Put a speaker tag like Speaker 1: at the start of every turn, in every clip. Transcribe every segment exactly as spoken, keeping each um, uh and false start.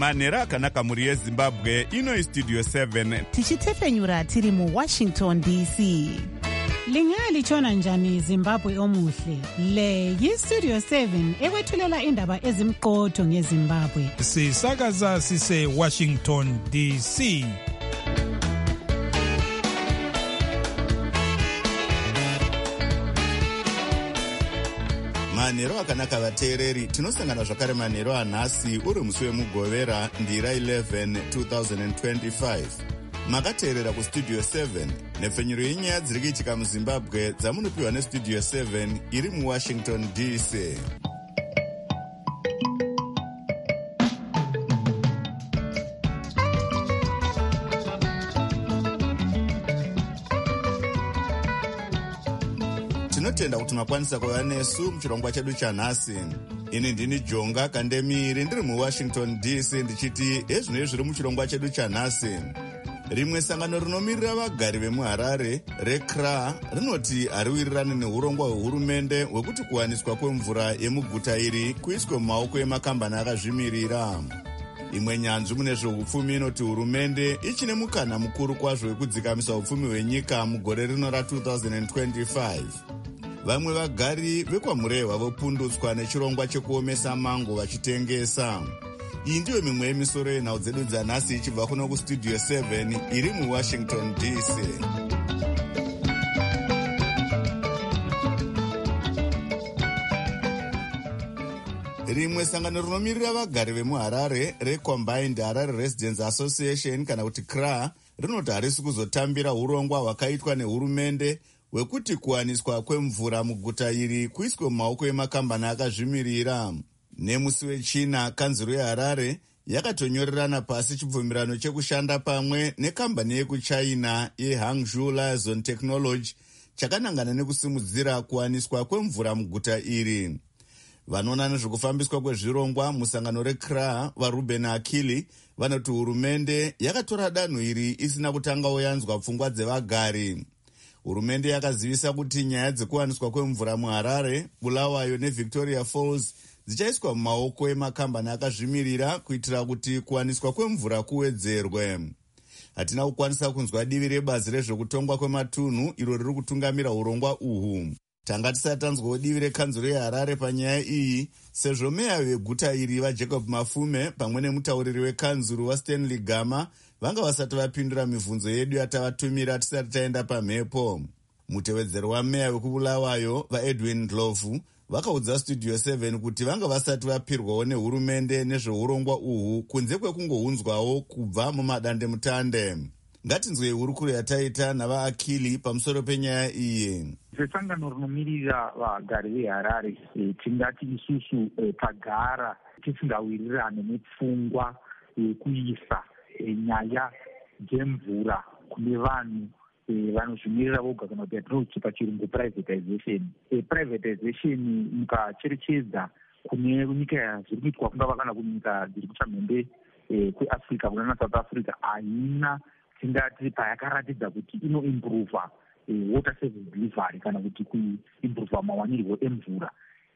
Speaker 1: manhero akanaka mhuri yezimbabwe. Ino istudio seven
Speaker 2: tichitefenyura tiri muwashington D C.
Speaker 3: Lingalitshona njani Zimbabwe omuhle? Le yistudio seven ekwethulela indaba ezimqotho ngeZimbabwe.
Speaker 4: Sisakaza sise Washington D C.
Speaker 1: manhero akanaka vateereri, tinosangana zvakare manhero anhasi uri musi wemugovera ndira eleven two thousand twenty-five. Makateerera kustudio seven nepfenyuro yenyaya dziri kuitika muzimbabwe dzamunopiwa nestudio seven iri muwashington D C. Tinotenda kuti makwanisa kuva nesu muchirongwa chedu chanhasi. Ini ndini Jonga Kandemiri ndiri muwashington D C ndichiti ezvinoi zviri muchirongwa chedu chanhasi. Rimwe sangano rinomirira vagari vemuHarare reC R A rinoti hariwirirani neurongwa hwehurumende hwekuti kuwaniswa kwemvura yemuguta iri kuiswe mumaoko emakambani akazvimirira. Imwe nyanzvi mune zveupfumi inoti hurumende ichine mukana mukuru kwazvo wekudzikamisa upfumi hwenyika mugore rino ra two thousand twenty-five. Vamwe vagari vekwamurehwa vopundutswa nechirongwa chekuomesa mango vachitengesa. Iyi ndiyo mimwe yemisoro yenhau dzedu dzanhasi ichibva kuno kustudio seven iri muwashington D C. Rimwe sangano rinomirira vagari vemuHarare reCombined Harare Residents Association kana kuti C R A rinoti harisi kuzotambira urongwa hwakaitwa nehurumende hwekuti kuwaniswa kwemvura muguta iri kuiswe mumaoko emakambani akazvimirira. Nemusi wechina, kanzuro yeHarare yakatonyorerana pasi chibvumirano chekushanda pamwe nekambani yekuchina yeHangzhou Liaison Technology chakanangana nekusimudzira kuwaniswa kwemvura muguta iri. Vanoona nezvekufambiswa kwezvirongwa musangano reC R A vaRuben Akili vanoti hurumende yakatora danho iri isina kutangawo yanzwa pfungwa dzevagari. Hurumende yakazivisa kuti nyaya dzekuwaniswa kwemvura muHarare, Bulawayo neVictoria Falls dzichaiswa mumaoko emakambani akazvimirira kuitira kuti kuwaniswa kwemvura kuwedzerwe. Hatina kukwanisa kunzwa divi rebazi rezvekutongwa kwematunhu iro riri kutungamira urongwa uhu. Tanga tisati tanzwawo divi rekanzuro yeHarare panyaya iyi, sezvo meya veguta iri vaJacob Mafume pamwe nemutauriri wekanzuro waStanley Gama vanga vasati vapindura mibvunzo yedu yatavatumira tisati taenda pamhepo. Mutevedzero wameya wekubulawayo vaEdwin Ndlovu vakaudza studio seven kuti vanga vasati vapirwawo nehurumende nezveurongwa uhu kunze kwekungounzwawo kubva mumadandemutande. Ngatinzwei hurukuro yataita navaAkili pamusoro penyaya iyi.
Speaker 5: Sesangano rinomirira vagari veHarare tingati isusu tagara tisingawirirane nepfungwa yekuisa nyaya dzemvura kune vanhu vanozvimirira voga kana kuti yatinoti pachirungu privatization. Privatization mukacherechedza kune nyika zviri kuitwa kungava kana kunyika dziri kuchamhembe kweAfrica kunana South Africa haina tingati payakaratidza kuti inoimprova water service delivery kana kuti kuimprova mawanirwo emvura.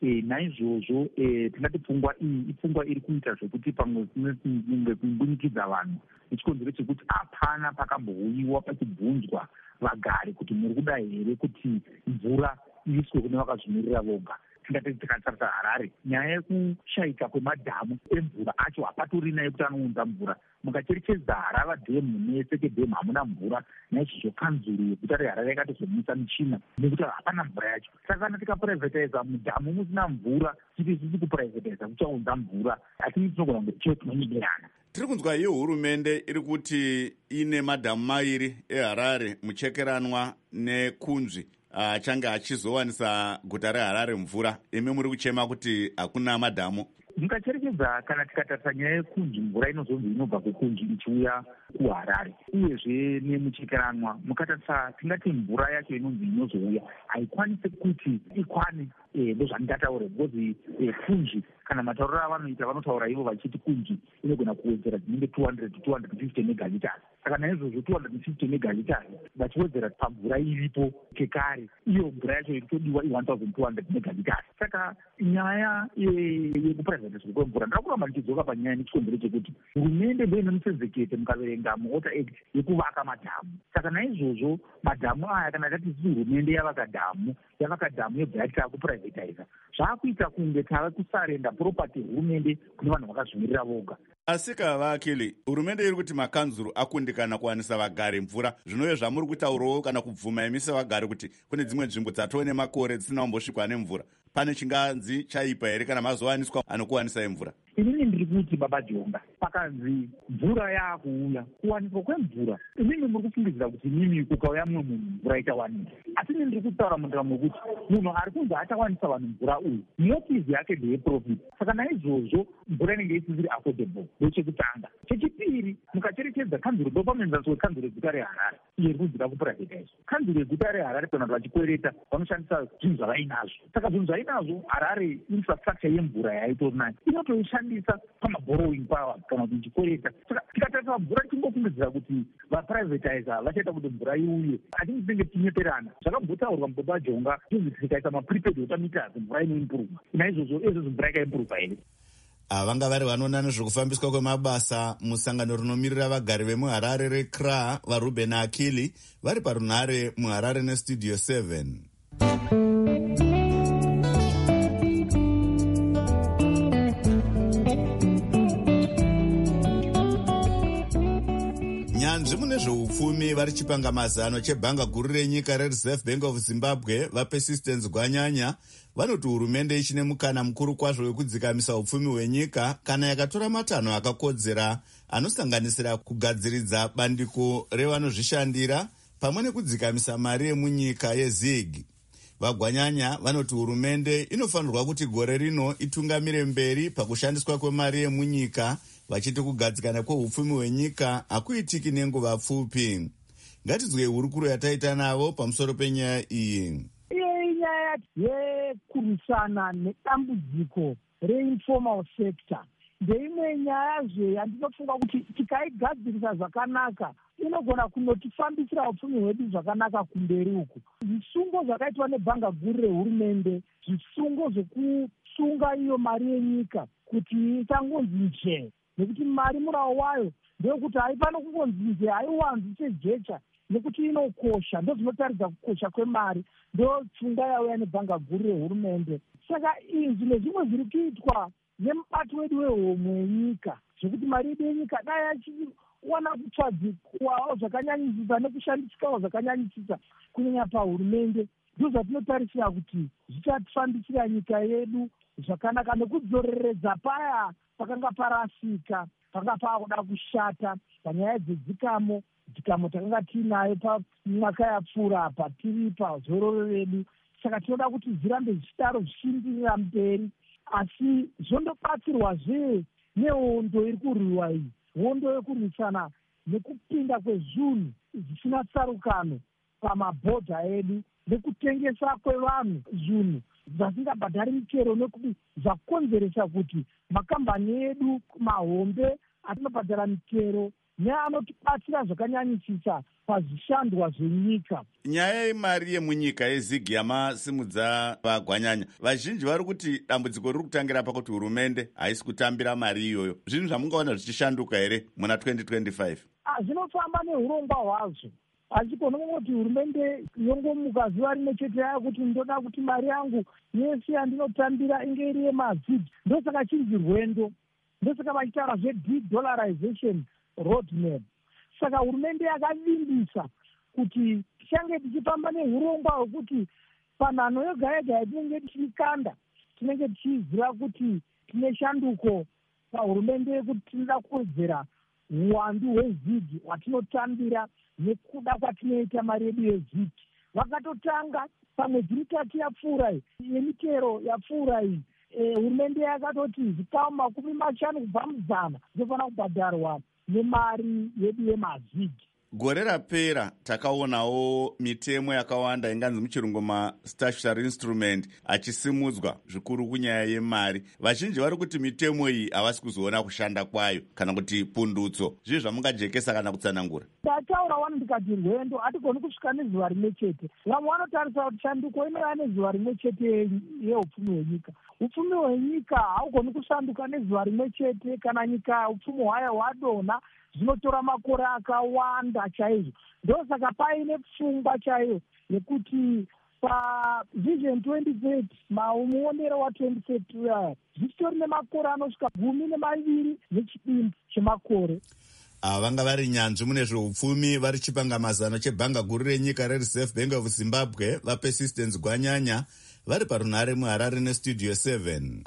Speaker 5: Naizvozvo tingati pfungwa iyi ipfungwa iri kuita zvekuti pamwe kumbunikidza vanhu nechikonzero chekuti hapana pakambouyiwa pachibvunzwa vagari kuti muri kuda here kuti mvura iiswe kune vakazvimirira voga. Tingati tikatarisa Harare, nyaya yekushaika kwemadhamu emvura acho hapatorina yekuti anounza mvura. Mukacherechedza Harava dhemu neSeke dhemu hamuna mvura. Naizvozvo kanzuro yeguta reHarare yakatozomisa michina nekuti hapana mvura yacho. Saka kana tikaprivatiza mudhamu musina mvura, titi tisi kuprivatiza kuchaunza mvura, lakini tinogona kunge ticho tinonyemerana.
Speaker 1: Tiri kunzwa iyo hurumende iri kuti ine madhamu mairi eHarare, Muchekeranwa neKunzvi, achange achizowanisa guta reHarare mvura. Imi muri kuchema kuti hakuna madhamu.
Speaker 5: Mukacherechedza kana tikatarisa nyaya yeKunzvi, mvura inozonzi inobva kuKunzvi ichiuya kuHarare, uyezve nemuchekeranwa mukatarisa tingati mvura yacho inonzi inozouya haikwanisi kuti ikwane ndozvandingataura because Kunzvi kana matauriro avanoita vanotaura ivo vachiti Kunzvi inogona kuwedzera dzinenge two hundred to two hundred fifty megaliters. Saka naizvozvo two hundred fifty megaliters vachiwedzera pamvura iripo kekare, iyo mvura yacho iri kutodiwa i one thousand two hundred megaliters. Saka nyaya yekuprivatize kwemvura kwemvura. Ndakuramba ndichidzoka panyaya nechikonzero chekuti hurumende ndo ine musezekete mukaverenga muwater act yekuvaka madhamu. Saka naizvozvo madhamu aya kana tati isi hurumende yavaka dhamu yavaka dhamu yobva yati taakupuraivhetiza, zvaakuita kunge tava kusarenda property hurumende kune vanhu vakazvimirira voga.
Speaker 1: Asi kavakili, hurumende iri kuti makanzuru akundikana kuwanisa vagari mvura, zvinove zvamuri kutaurawo kana kubvuma imi sevagari kuti kune dzimwe nzvimbo dzatove nemakore dzisina kumbosvikwa nemvura. Pane chinganzi chaipa here kana mazowaniswa anokuwanisai mvura?
Speaker 5: Inini ndiri kuti baba Jonga, pakanzi mvura yaakuuya, kuwaniswa kwemvura, inini muri kufungidzira kuti mimi kukauya mumwe munhu mvura ichawaniswa. Asi inini ndiri kutaura mundaramo kuti munhu ari kunzi achawanisa vanhu mvura uyu motivi yake ndeyeprofit. Saka naizvozvo mvura inenge isisiri affordable ndochekutanga. Chechipiri, mukacherechedza kanzuro dopamenzanswe kanzuro yeguta reHarare iyo iri kunzira kupuraivhetaiza. Kanzuro yeguta reHarare kana vachikwereta vanoshandisa zvinhu zvavainazvo. Saka zvinhu zvainazvo Harare infrastructure yemvura yaitori nayo inotoishandisa pamaborrowing power kana kuti ichikwereta. Saka tikatarisa mvura timbofungidzira kuti vaprivatizer vachaita kuti mvura iuye, hatingi tinenge tinyeperana. Zvakambotsaurwa mubaba Jonga kuti tikaisa maprepaid water meters mvura inoimprova. Naizvozvo izvozvo mvura ikaimprova here.
Speaker 1: Vanga vari vanoona nezvekufambiswa kwemabasa musangano rinomirira vagari vemuharare reC R A vaRuben Akili vari parunhare muHarare nestudio seven. nyanzvi mune zveupfumi vari chipanga mazano chebhanga guru renyika reReserve Bank of Zimbabwe vaPersistence Gwanyanya vanoti hurumende ichine mukana mukuru kwazvo wekudzikamisa upfumi hwenyika kana yakatora matanho akakodzera anosanganisira kugadziridza bandiko revanozvishandira pamwe nekudzikamisa mari yemunyika yeZig. VaGwanyanya vanoti hurumende inofanirwa kuti gore rino itungamire mberi pakushandiswa kwemari yemunyika, vachiti kugadzikana kweupfumi hwenyika hakuitiki nenguva pfupi. Ngatidzwe hurukuro yataita navo pamusoro penyaya iyi.
Speaker 6: Iyi nyaya yekurwisana nedambudziko reinformal sector ndeimwe nyayazve yandinofunga kuti tikaigadzirisa zvakanaka inogona kunotifambisira upfumi hwedu zvakanaka kumberi uku. Zvisungo zvakaitwa nebhanga guru rehurumende, zvisungo zvekusunga iyo mari yenyika kuti isangonzi njee, nekuti mari murao wayo ndeyekuti haifani kungonzi njee, haiwanzi sejecha nekuti inokosha. Ndo zvinotaridza kukosha kwemari, ndo pfungwa yauya nebhanga guru rehurumende. Saka izvi nezvimwe zviri kuitwa nemubati wedu wehomwe yenyika, zvekuti mari yedu yenyika dai yachiwana kutsvadzikwawo zvakanyanyisisa nekushandisikawo zvakanyanyisisa kunyanya pahurumende, ndo zvatinotarisira kuti zvichatifambisira nyika yedu zvakanaka nekudzoreredza paya pakanga parasika, pakanga paakuda kushata panyaya dzedzikamo, dzikamo takanga tiinayo pamwaka yapfuura apa tiri pazororo redu. Saka tinoda kuti zvirambe zvichidaro zvichienderera mberi, asi zvondobatsirwazve nehondo iri kurwiwa iyi, hondo yekurwisana nekupinda kwezvinhu zvisina tsarukano pamabhodha edu nekutengesa kwevanhu zvinhu zvasingabhadhari michero, nekuti zvakonzeresa kuti makambani edu mahombe atinobhadhara michero neanotibatsira zvakanyanyisisa pazvishandwa zvenyika.
Speaker 1: Nyaya yemari yemunyika yeZig yamasimudza vaGwanyanya, vazhinji vari kuti dambudziko riri kutangira pakuti hurumende haisi kutambira mari iyoyo. Zvinhu zvamungaona zvichishanduka here muna twenty twenty-five?
Speaker 6: Zvinofamba neurongwa hwazvo. Hachikona kuti hurumende yongomuka zuva rimwe chete yayo kuti ndoda kuti mari yangu yese yandinotambira inge iri yemaZig. Ndosaka chinzi rwendo, ndosaka vachitaura zve-de-dollarization roadmap. Saka hurumende yakavimbisa kuti tichange tichifamba neurongwa hwekuti panhano yoga yega yatinenge tichikanda tinenge tichiziva kuti tine shanduko pahurumende yekuti tinoda kuwedzera uwandu hweZig hwatinotambira nekuda kwatinoita mari yedu yeZig. Vakatotanga pamwedzi mitatu yapfuura iyi yemichero yapfuura iyi, hurumende yakatoti zvikamu makumi mashanu kubva muzana zvinofana kubhadharwa nemari yedu yemaZig.
Speaker 1: Gore rapera takaonawo mitemo yakawanda inganzi muchirungu mastatutory instrument achisimudzwa zvikuru kunyaya yemari. Vazhinji vari kuti mitemo iyi havasi kuzoona kushanda kwayo kana kuti pundutso. Zvizvi zvamungajekesa kana kutsanangura?
Speaker 6: Ndataura wani ndikati rwendo hatigoni kusvika nezuva rimwe chete. Vamwe vanotarisa kuti shanduko inova nezuva rimwe chete yeupfumi hwenyika. Upfumi hwenyika haugoni kushanduka nezuva rimwe chete kana nyika upfumi hwayo hwadonha. Zvinotora makore akawanda chaizvo. Ndosaka paine pfungwa chaiyo yekuti pavision twenty thirty muonero wa twenty thirty zvichitori nemakore anosvika gumi nemaviri nechidimbu chemakore.
Speaker 1: Ava vanga vari nyanzvi mune zveupfumi vari chipangamazano chebhanga guru renyika reReserve Bank of Zimbabwe vaPersistence Gwanyanya vari parunhare muHarare nestudio seven.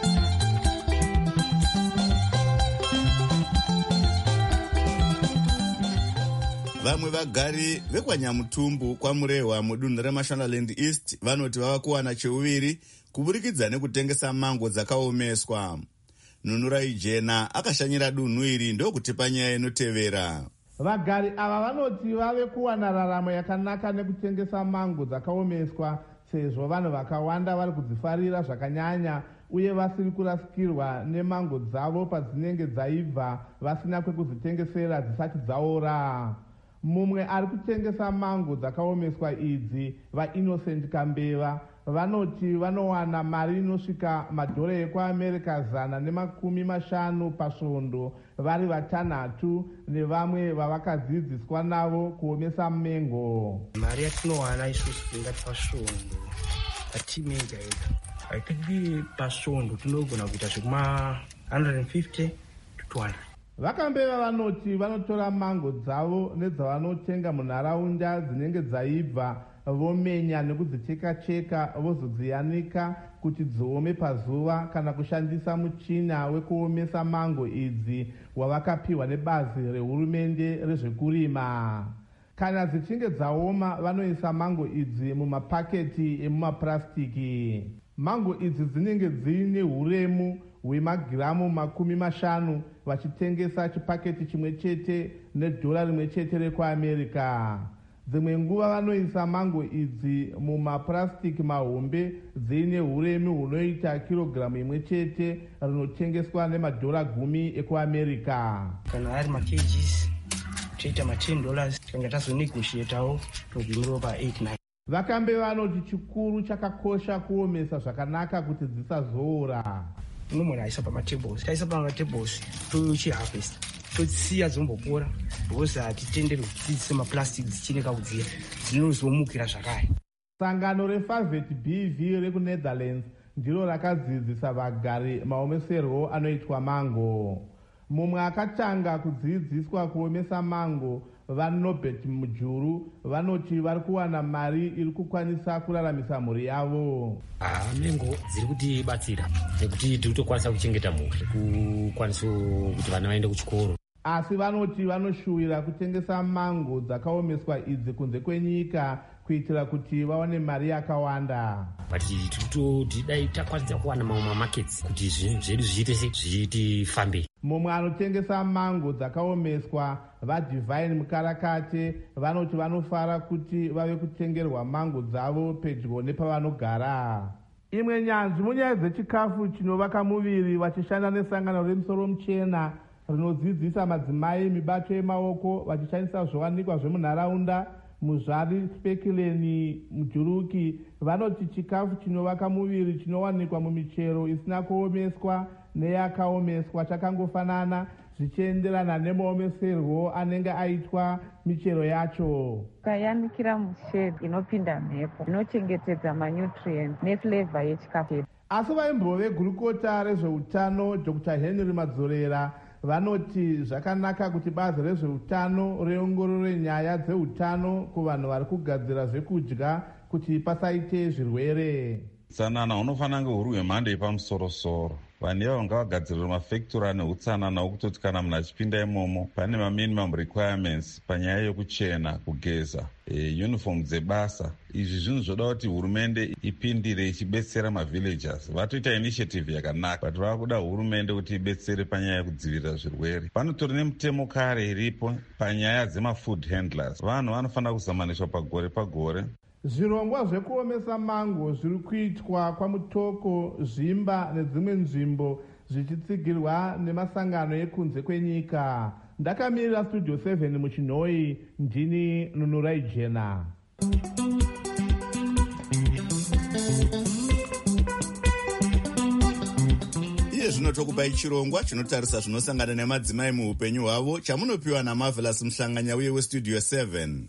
Speaker 1: Vamwe vagari vekwanyamutumbu kwamurehwa mudunhu reMashonaland East vanoti vava kuwana cheuviri kuburikidza nekutengesa mango dzakaomeswa. Nunurai Jena akashanyira dunhu iri ndokutipa nyaya inotevera.
Speaker 7: Vagari ava vanoti vave kuwana raramo yakanaka nekutengesa mango dzakaomeswa sezvo vanhu vakawanda vari kudzifarira zvakanyanya uye vasiri kurasikirwa nemango dzavo padzinenge dzaibva vasina kwekuzitengesera dzisati dzaora. Mumwe ari kutengesa mango dzakaomeswa idzi vaInnocent Kambeva vanoti vanowana mari inosvika madhora ekuAmerica zana nemakumi mashanu pasvondo vari vatanhatu nevamwe vavakadzidziswa navo kuomesa mengo.
Speaker 8: Mari yatinowana isusu ingati pasvondo patimega ega haitiki pasvondo tinogona kuita zvekuma one hundred fifty to two hundred.
Speaker 7: Vakambeva vanoti vanotora mango dzavo nedzavanotenga munharaunda dzinenge dzaibva vomenya nekudzicheka-cheka vozodziyanika kuti dziome pazuva kana kushandisa muchina wekuomesa mango idzi wavakapiwa nebazi rehurumende rezvekurima. Kana dzichinge dzaoma vanoisa mango idzi mumapaketi emumapurasitiki. Mango idzi dzinenge dziine huremu hwemagiramu makumi mashanu vachitengesa chipaketi chimwe chete nedhora rimwe chete rekuAmerica. Dzimwe nguva vanoisa mango idzi mumapurasitiki mahombe dziine huremu hunoita kirogiramu imwe chete rinotengeswa nemadhora gumi ekuAmerica.
Speaker 8: Kana ari makgs toita ma-ten dollars tanga tazonegotiatawo togumirawo pa-eight nine.
Speaker 7: Vakambe vanoti chikuru chakakosha kuomesa zvakanaka kuti dzisazoora.
Speaker 8: Unomwe aisa pamatables taisa pamatables tochiharvesta totsiya dzombopora because hatitenderwi kuti tiise maplastic dzichineka kudziya dzinozomukira zvakare.
Speaker 7: Sangano reFavet B V rekuNetherlands ndiro rakadzidzisa vagari maomeserwo anoitwa mango. Mumwe akatanga kudzidziswa kuomesa mango vaNobert Mujuru vanoti vari kuwana mari iri kukwanisa kuraramisa mhuri yavo.
Speaker 9: Ah, mengo dziri kutibatsira nekuti tiri kutokwanisa kuchengeta mhuri kukwanisa kuti vana vaende kuchikoro.
Speaker 7: Asi vanoti vanoshuwira kutengesa mango dzakaomeswa idzi kunze kwenyika kuitira kuti vaone mari yakawanda.
Speaker 9: Bati tiri dai takwanisa kuwana mamwe mamakets kuti zvinhu zvedu zviite zvitifambe.
Speaker 7: Mumwe anotengesa mango dzakaomeswa vaDivine Mukarakate vanoti vanofara kuti vave kutengerwa mango dzavo pedyo nepavanogara. Imwe nyanzvi munyaya dzechikafu chinovaka muviri vachishanda nesangano remusoro muchena rinodzidzisa madzimai mibato yemaoko vachishandisa zvowanikwa zvemunharaunda muzvari Spekuleni Mujuruki vanoti chikafu chinovaka muviri chinowanikwa mumichero isina kuomeswa neyakaomeswa chakangofanana zvichienderana nemaomeserwo anenge aitwa michero yacho.
Speaker 10: Ukayanikira mushedi inopinda mhepo inochengetedza manutrients neflavor yechikafu.
Speaker 7: Asi vaimbove gurukota rezveutano Doctor Henry Madzorera vanoti zvakanaka kuti bazi rezveutano riongorore nyaya dzeutano kuvanhu vari kugadzira zvekudya kuti pasaite zvirwere.
Speaker 11: Tsanana hunofanira kunge huri hwemhando yepamusoro-soro. vanhu ivavo ngavagadzirirwa mafactory ane utsanana wokutoti kana munhu achipinda imomo pane maminimum requirements panyaya yokuchena, kugeza, e, uniform dzebasa. Izvi zvinhu zvoda kuti hurumende ipindire ichibetsera mavillagers. Vatoita initiative yakanaka, but vava kuda hurumende kuti ibetsere panyaya yekudzivirira zvirwere. Panotori nemutemo kare iripo panyaya dzemafood handlers. Vanhu vanofanira kuzamanishwa pagore pagore.
Speaker 7: Zvirongwa zvekuomesa mango zviri kuitwa kwamutoko, zvimba nedzimwe nzvimbo zvichitsigirwa nemasangano ekunze kwenyika. Ndakamirira studio seven muchinhoi, ndini Nunurai Jena.
Speaker 1: Iye zvino tokupai chirongwa chinotarisa zvinosangana nemadzimai muupenyu hwavo chamunopiwa naMarvelous Mhlanganya uye westudio seven.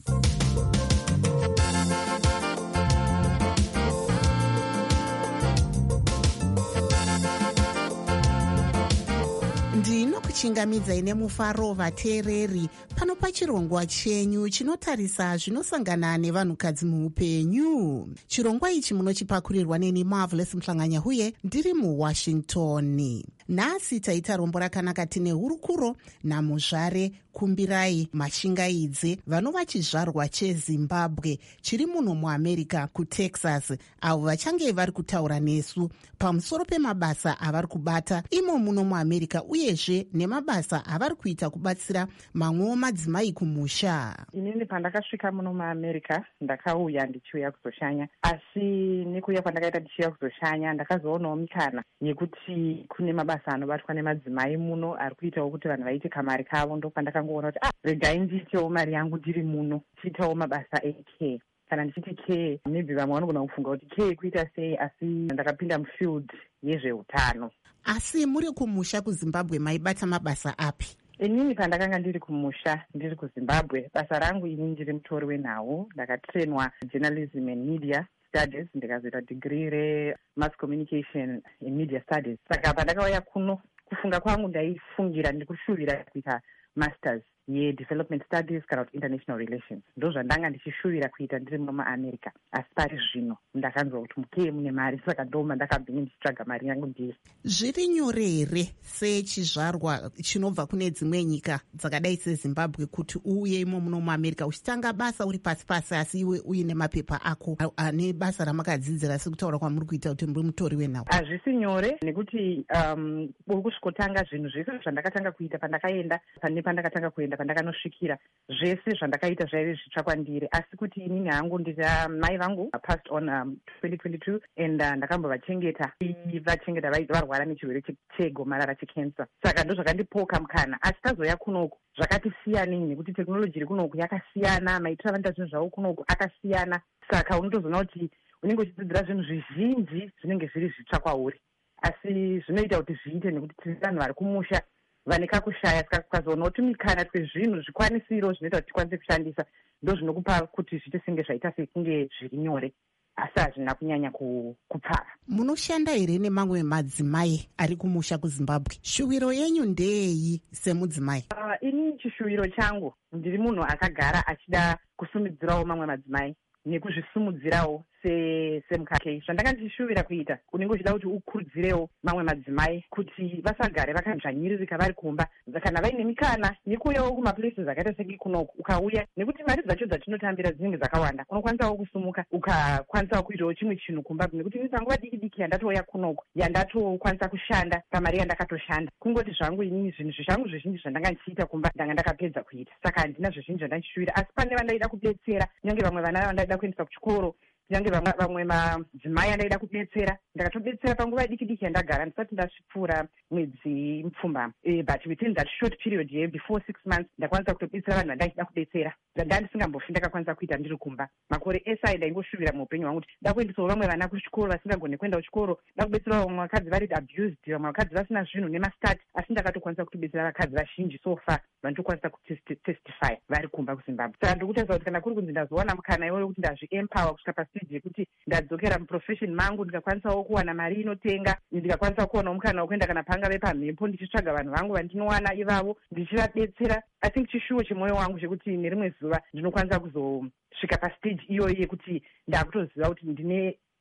Speaker 2: ndinokuchingamidzai nemufaro vateereri pano pachirongwa chenyu chinotarisa zvinosangana nevanhukadzi muupenyu. Chirongwa ichi munochipakurirwa neni Marvelous Mhlanganya uye ndiri muWashington. Nhasi taita rombo rakanaka tine hurukuro namuzvare Kumbirai Mashingaidze vanova chizvarwa cheZimbabwe chiri muno muAmerica kuTexas, avo vachange vari kutaura nesu pamusoro pemabasa avari kubata imo muno muAmerica uyezve nemabasa avari kuita kubatsira mamwewo madzimai kumusha.
Speaker 10: Inini pandakasvika muno muAmerica ndakauya ndichiuya kuzoshanya, asi nekuuya kwandakaita ndichiuya kuzoshanya ndakazoonawo mikana yekuti kune mabasa anobatwa nemadzimai muno ari kuitawo kuti vanhu vaite kamari kavo. Ndopandakangoona kuti ah, regai ndiitewo mari yangu ndiri muno, tiitawo mabasa ecare. Kana ndichiti care, maybe vamwe vanogona kufunga kuti care kuita sei, asi ndakapinda mufield yezveutano.
Speaker 2: Asi muri kumusha kuZimbabwe maibata mabasa api?
Speaker 10: Inini pandakanga ndiri kumusha ndiri kuZimbabwe, basa rangu ini ndiri mutori wenhau. Ndakatrainwa journalism and media studies, ndikazoita degree remass communication and media studies. Saka pandakauya kuno, kufunga kwangu ndaifungira ndikushuvira kuita masters yedevelopment studies kana kuti international relations. Ndo zvandanga ndichishuvira kuita ndiri muno muAmerica, asi pari zvino ndakanzwa kuti mukeye mune mari, saka ndoma ndakabhinga ndichitsvaga mari yangu ndiri.
Speaker 2: Zviri nyore here sechizvarwa chinobva kune dzimwe nyika dzakadai seZimbabwe kuti uye imo muno muAmerica uchitanga basa uri pasi pasi asi iwe uine mapepa ako ane basa ramakadzidzira sekutaura kwamuri kuita kuti muri mutori wenhau?
Speaker 10: Hazvisi nyore nekuti um, uri kusvikotanga zvinhu zvese zvandakatanga kuita pandakaenda pane pandakatanga kuenda pandakanosvikira, zvese zvandakaita zvaive zvitsva kwandiri, asi kuti inini hangu ndita mai vangu passed on um, twenty twenty-two and uh, ndakambovachengeta vachengeta vaibva varwara nechirwere chegomarara checancer. Saka ndo zvakandipoka mukana, asi tazoya kunoku zvakati siyanei nekuti teknoloji iri kunoku yakasiyana, maitiro avanoita zvinhu zvavo kunoku akasiyana. Saka unotozoona kuti unenge uchidzidzira zvinhu zvizhinji zvinenge zviri zvitsva kwauri, asi zvinoita kuti zviite nekuti tiri vanhu vari kumusha vane kakushaya. Saka kukazoona kuti mikana twezvinhu zvikwanisiro zvinoita kuti tikwanise kushandisa ndo zvinokupa kuti zviite senge zvaita sekunge zviri nyore, asi hazvina kunyanya kupfara.
Speaker 2: Munoshanda here nemamwe madzimai ari kumusha kuZimbabwe? Shuviro yenyu ndeyi semudzimai?
Speaker 10: Uh, ini chishuviro changu ndiri munhu akagara achida kusumidzirawo mamwe madzimai nekuzvisumudzirawo semukake. Zvandanga ndichishuvira kuita unenge uchida kuti ukurudzirewo mamwe madzimai kuti vasagare vakanzvanyiririka vari kumba, kana vaine mikana yekuuyawo kumaplaces akaita seki kunoku ukauya, nekuti mari dzacho dzatinotambira dzinenge dzakawanda. Unokwanisawo kusumuka ukakwanisawo kuitawo chimwe chinhu kumba, nekuti ini panguva diki diki yandatouya kunoku yandatokwanisa kushanda pamari yandakatoshanda. Kungoti zvangu inini zvinhu zvichangu zvizhinji zvandanga ndichiita kumba ndanga ndakapedza kuita, saka handina zvizhinji zvandandishuvira. Asi pane vandaida kubetsera, nyange vamwe vana vandaida kuendesa kuchikoro, nyange vamwe madzimai andaida kubetsera, ndakatobetsera panguva diki diki yandagara ndisati ndasvipfuura mwedzi mupfumbamwe. E, but within that short period here before six months ndakwanisa kutobetsera vanhu vandaichida kubetsera, ndandisingambofi ndakakwanisa kuita ndiri kumba. Makore ese ayi ndaingoshuvira muupenyu hwangu kuti ndakuendesawo vamwe vana kuchikoro vasingagone kuenda kuchikoro, ndakubetsera vamwe vakadzi vari abused, vamwe vakadzi vasina zvinhu nemastart, asi ndakatokwanisa kutobetsera vakadzi vazhinji so far vanotokwanisa kutestify vari kumba kuZimbabwe. Saka ndokutaridza kuti kana kuri kunzi ndazowana mukana iwoyo kuti ndazviempower kusvika pastage yekuti ndadzokera muprofession mangu, ndikakwanisawo kuwana mari inotenga, ndikakwanisa kuwanawo mukana wekuenda kana pangave pamhepo ndichitsvaga vanhu vangu vandinowana ivavo ndichivabetsera. I think chishuwo chemwoyo wangu chekuti nerimwe zuva ndinokwanisa kuzosvika pastage iyoyi yekuti ndakutoziva kuti ndine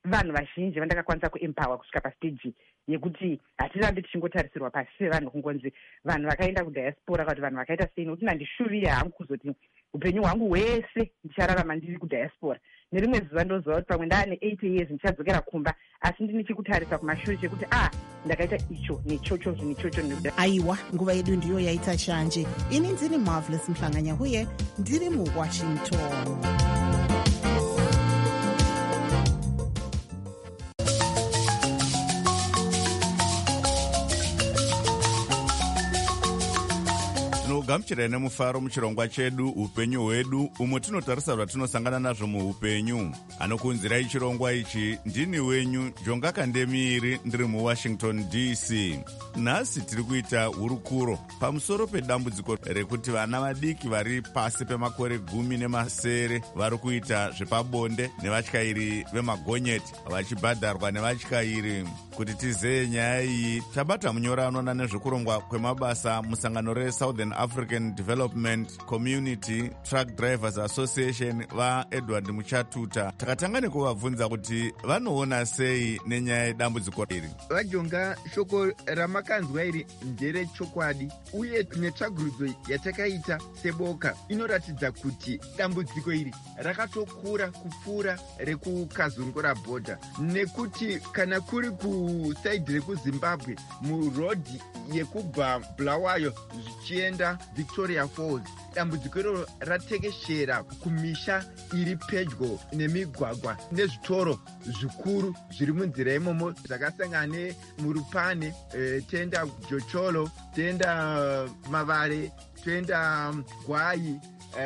Speaker 10: vanhu vazhinji vandakakwanisa kuempower kusvika pastage yekuti hatirambi tichingotarisirwa pasi sevanhu kungonzi vanhu vakaenda kudiaspora kana kuti vanhu vakaita sei, nokuti ndandishuvira hangu kuzoti upenyu hwangu hwese ndichararama ndiri kudiaspora. Nerimwe zuva ndoziva kuti pamwe ndaane eighty years ndichadzokera kumba, asi ndine chekutarisa kumashure chekuti ah ndakaita icho nechocho nechocho.
Speaker 2: Aiwa, nguva yedu ndiyo yaita shanje. Ini ndiri Marvelous Mhlanganya huye ndiri muWashington.
Speaker 1: gamuchirai nemufaro muchirongwa chedu upenyu hwedu, umwe tinotarisa zvatinosangana nazvo muupenyu. Anokunzirai chirongwa ichi ndini wenyu Jonga Kandemiiri, ndiri muWashington D C. Nhasi tiri kuita hurukuro pamusoro pedambudziko rekuti vana vadiki vari pasi pemakore gumi nemasere vari kuita zvepabonde nevatyairi vemagonyeti vachibhadharwa nevatyairi. Kuti tizeye nyaya iyi, tabata munyora anoona nezvekurongwa kwemabasa musangano reSouthern African Development Community Truck Drivers Association vaEdward Muchatuta. Takatanga nekuvabvunza kuti vanoona sei nenyaya yedambudziko iri.
Speaker 12: Vajonga, shoko ramakanzwa iri ndere chokwadi, uye netsvagurudzo yatakaita seboka inoratidza kuti dambudziko iri rakatokura kupfuura rekukazungura bhodha, nekuti kana kuri kusaidhi rekuZimbabwe murodhi yekubva Bulawayo zvichienda Victoria Falls, dambudziko iroro ratekeshera kumisha iri pedyo nemigwagwa nezvitoro zvikuru zviri munzira imomo zvakasangana neMurupane, e, tenda Jocholo, tenda Mavare, tenda Gwai,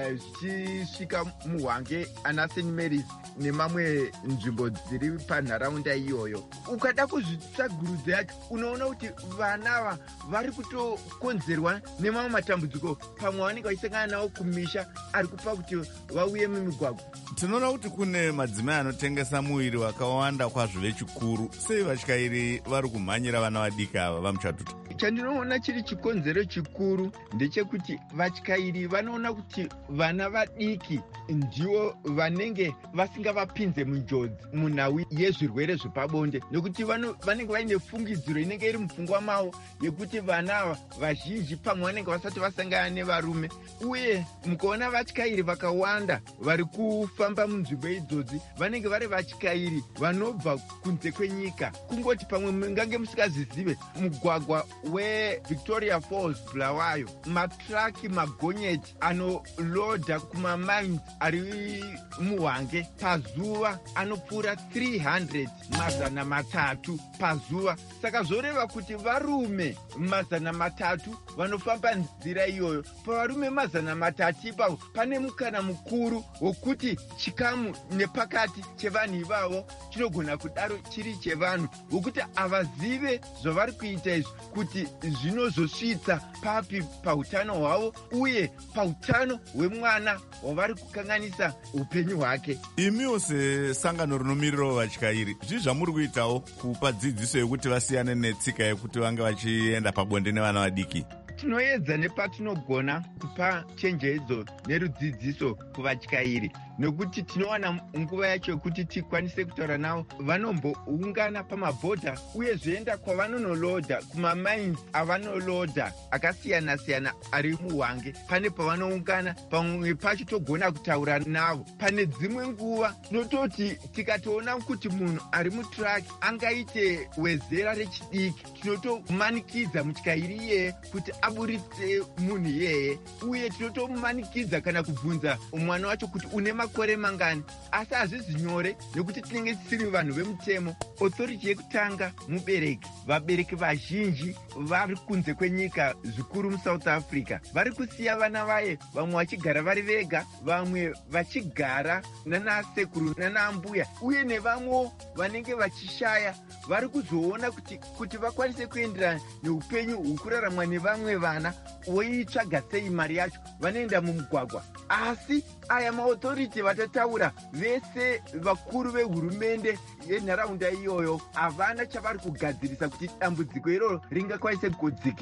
Speaker 12: zvichisvika e, muHwange, ana Saint Mary's nemamwe nzvimbo dziri panharaunda iyoyo. Ukada kuzvitsvagurudza yacho unoona kuti vanava vari kutokonzerwa nemamwe matambudziko pamwe vanenge vachisangana nawo kumisha ari kupa kuti vauye mumigwagwa.
Speaker 1: Tinoona kuti kune madzimai anotengesa muwiri wakawanda kwazvo vechikuru. Sei vatyairi vari kumhanyira vana vadiki ava, vaMuchatuta?
Speaker 12: Chandinoona chiri chikonzero chikuru ndechekuti vatyairi vanoona kuti vana vadiki ndivo vanenge vasingavapinze munjodzi munhau yezvirwere zvepabonde, nekuti vanenge vaine fungidziro inenge iri mupfungwa mavo yekuti vana ava vazhinji pamwe vanenge vasati vasangana nevarume. Uye mukaona vatyairi vakawanda vari kufamba munzvimbo idzodzi vanenge vari vatyairi vanobva kunze kwenyika. Kungoti pamwe mungange musingazizive mugwagwa weVictoria Falls Bulawayo, matraki magonyeti anolodha kumamines ari muHwange pazuva anopfuura three hundred, mazana matatu pazuva. Saka zvoreva kuti varume mazana matatu vanofamba nzira iyoyo. Pavarume mazana matatu ipapo pane mukana mukuru wokuti chikamu nepakati chevanhu ivavo chinogona kudaro chiri chevanhu wokuti havazive zvavari kuita izvi kuti zvinozosvitsa papi pautano hwavo uye pautano hwemwana wavari kukanganisa upenyu hwake.
Speaker 1: Imiwo sesangano rinomirirawo vatyairi, zvii zvamuri kuitawo kupa dzidziso yekuti vasiyane netsika yekuti vange vachienda pabonde nevana vadiki?
Speaker 12: Tinoedza nepatinogona kupa chenjedzo nerudzidziso kuvatyairi, nokuti tinowana nguva yacho yekuti tikwanise kutaura navo. Vanomboungana pamabhodha uye zvoenda kwavanonolodha kumamines avanolodha akasiyana-siyana ari muHwange. Pane pavanoungana, pamwe pacho togona kutaura navo. Pane dzimwe nguva tinototi tikatoona kuti munhu ari mutraki angaite wezera rechidiki, tinotomanikidza mutyairi iyeye kuti aburitse munhu iyeye, uye tinotomumanikidza kana kubvunza mwana wacho kuti une makore mangani. Asi hazvizi nyore nekuti tinenge tisiri vanhu vemutemo. Authority yekutanga mubereki. Vabereki vazhinji vari kunze kwenyika, zvikuru muSouth Africa, vari kusiya vana vaye, vamwe vachigara vari vega, vamwe vachigara nanasekuru nanaambuya, uye nevamwe vanenge vachishaya vari kuzoona kuti kuti vakwanise kuenderana neupenyu hwekuraramwa nevamwe vana, voitsvaga sei mari yacho, vanoenda mumugwagwa. Asi aya maauthority vatataura vese vakuru vehurumende yenharaunda iyoyo havana chavari kugadzirisa kuti dambudziko iroro ringakwanise kudzikira.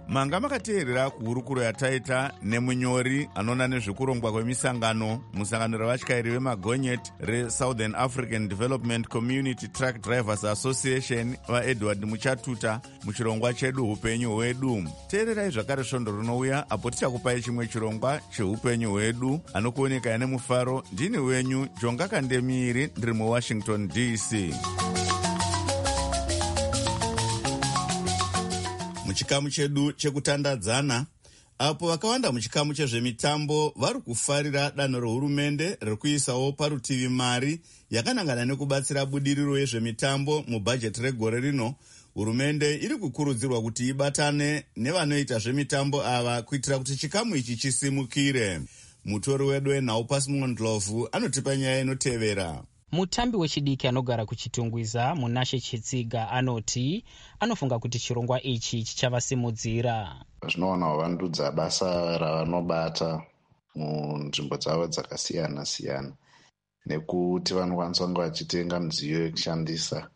Speaker 1: manga makateerera kuhurukuro yataita nemunyori anoona nezvekurongwa kwemisangano musangano revatyairi vemagonyeti reSouthern African Development Community Truck Drivers Association vaEdward Muchatuta muchirongwa chedu upenyu hwedu. Teererai zvakare svondo rinouya apo tichakupai chimwe chirongwa cheupenyu hwedu. Anokuoneka ane mufaro ndini wenyu Jonga Kandemiri, ndiri muWashington D C. Muchikamu chedu chekutandadzana, apo vakawanda muchikamu chezvemitambo vari kufarira danho rehurumende rekuisawo parutivi mari yakanangana nekubatsira budiriro yezvemitambo mubhajeti regore rino. Hurumende iri kukurudzirwa kuti ibatane nevanoita zvemitambo ava kuitira kuti chikamu ichi chisimukire. Mutori wedu wenhau Pasimon Ndlovu anotipa nyaya inotevera.
Speaker 13: Mutambi wechidiki anogara kuchitungwiza Munashe Chitsiga anoti anofunga kuti chirongwa ichi chichavasimudzira.
Speaker 14: Zvinoona wavandudza basa ravanobata munzvimbo dzavo dzakasiyana siyana nekuti vanokwanisa kunge vachitenga midziyo yekushandisa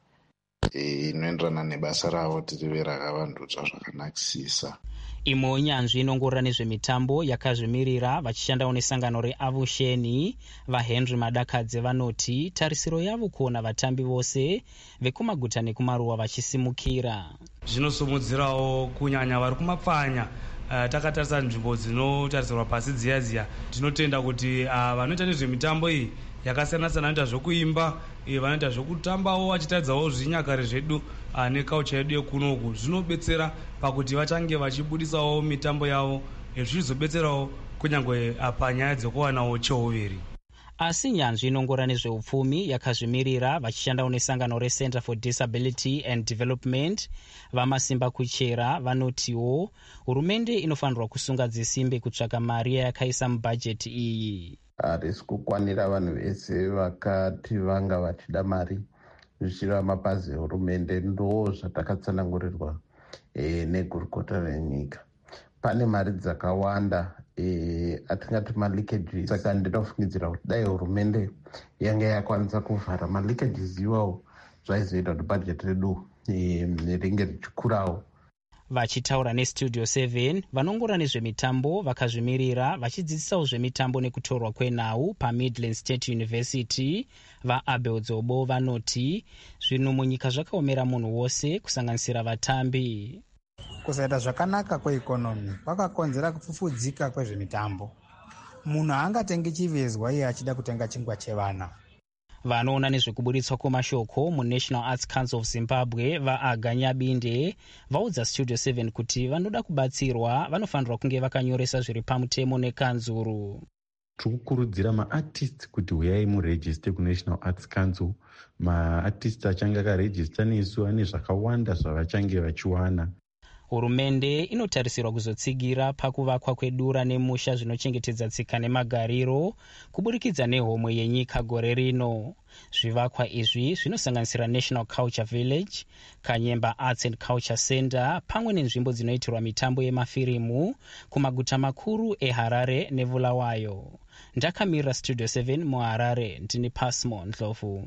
Speaker 14: inoenderana nebasa ravo tirive rakavandudzwa zvakanakisisa.
Speaker 13: Imwe nyanzvi inongorora nezvemitambo yakazvimirira vachishandawo nesangano reAvusheni vaHenry Madakadze vanoti tarisiro yavo kuona vatambi vose vekumaguta nekumaruwa vachisimukira.
Speaker 15: Zvinosumudzirawo kunyanya vari kumapfanya. Uh, takatarisa nzvimbo dzinotarisirwa pasi dziya dziya tinotenda kuti uh, vanoita nezvemitambo iyi yakasiyana siyana vanoita zvokuimba vanoita zvokutambawo vachitadzawo zvinyakare zvedu uh, nekaucha yedu yekunoku zvinobetsera pakuti vachange vachibudisawo mitambo yavo zvichizobetserawo kunyange uh, panyaya dzekuwanawo cheuviri.
Speaker 13: Asi nyanzvi inongora nezveupfumi yakazvimirira vachishandawo nesangano reCenter for Disability and Development vamasimba kuchera vanotiwo hurumende inofanirwa kusunga dzisimbe kutsvaka mari yakaisa mubhajeti iyi.
Speaker 7: Harisi kukwanira vanhu vese vakati vanga vachida mari zvichireva mapazi ehurumende. Ndo zvatakatsanangurirwa e, negurukota renyika. Pane mari dzakawanda e, atingati maleakages. Saka ndinofungidzira kuti dai hurumende yange yakwanisa kuvhara maleakages iwawo zvaizoita kuti bhajeti redu e, ringe richikurawo.
Speaker 13: Vachitaura neStudio seven vanongora nezvemitambo vakazvimirira vachidzidzisawo zvemitambo nekutorwa kwenhau paMidland State University vaAbel Dzobo vanoti zvinhu munyika zvakaomera munhu wose kusanganisira vatambi.
Speaker 16: Kusaita zvakanaka kweikonomi kwakakonzera kupfupfudzika kwezvemitambo. Munhu haangatengi chivezwa iye achida kutenga chingwa chevana.
Speaker 13: Vanoona nezvekuburitswa kwemashoko muNational Arts Council of Zimbabwe vaAganyabinde vaudza Studio seven kuti vanoda kubatsirwa vanofanirwa kunge vakanyoresa zviri pamutemo nekanzuru.
Speaker 17: Tikukurudzira maartists kuti huyai murejiste kuNational Arts Council. Maartists achange akarejista nesu ane zvakawanda zvavachange vachiwana.
Speaker 13: Hurumende inotarisirwa kuzotsigira pakuvakwa kwedura nemusha zvinochengetedza tsika nemagariro kuburikidza nehomwe yenyika gore rino. Zvivakwa izvi zvinosanganisira National Culture Village, Kanyemba Arts and Culture Center pamwe nenzvimbo dzinoitirwa mitambo yemafirimu kumaguta makuru eHarare neBulawayo. Ndakamirira Studio seven muHarare, ndini Pasimon Ndlovu.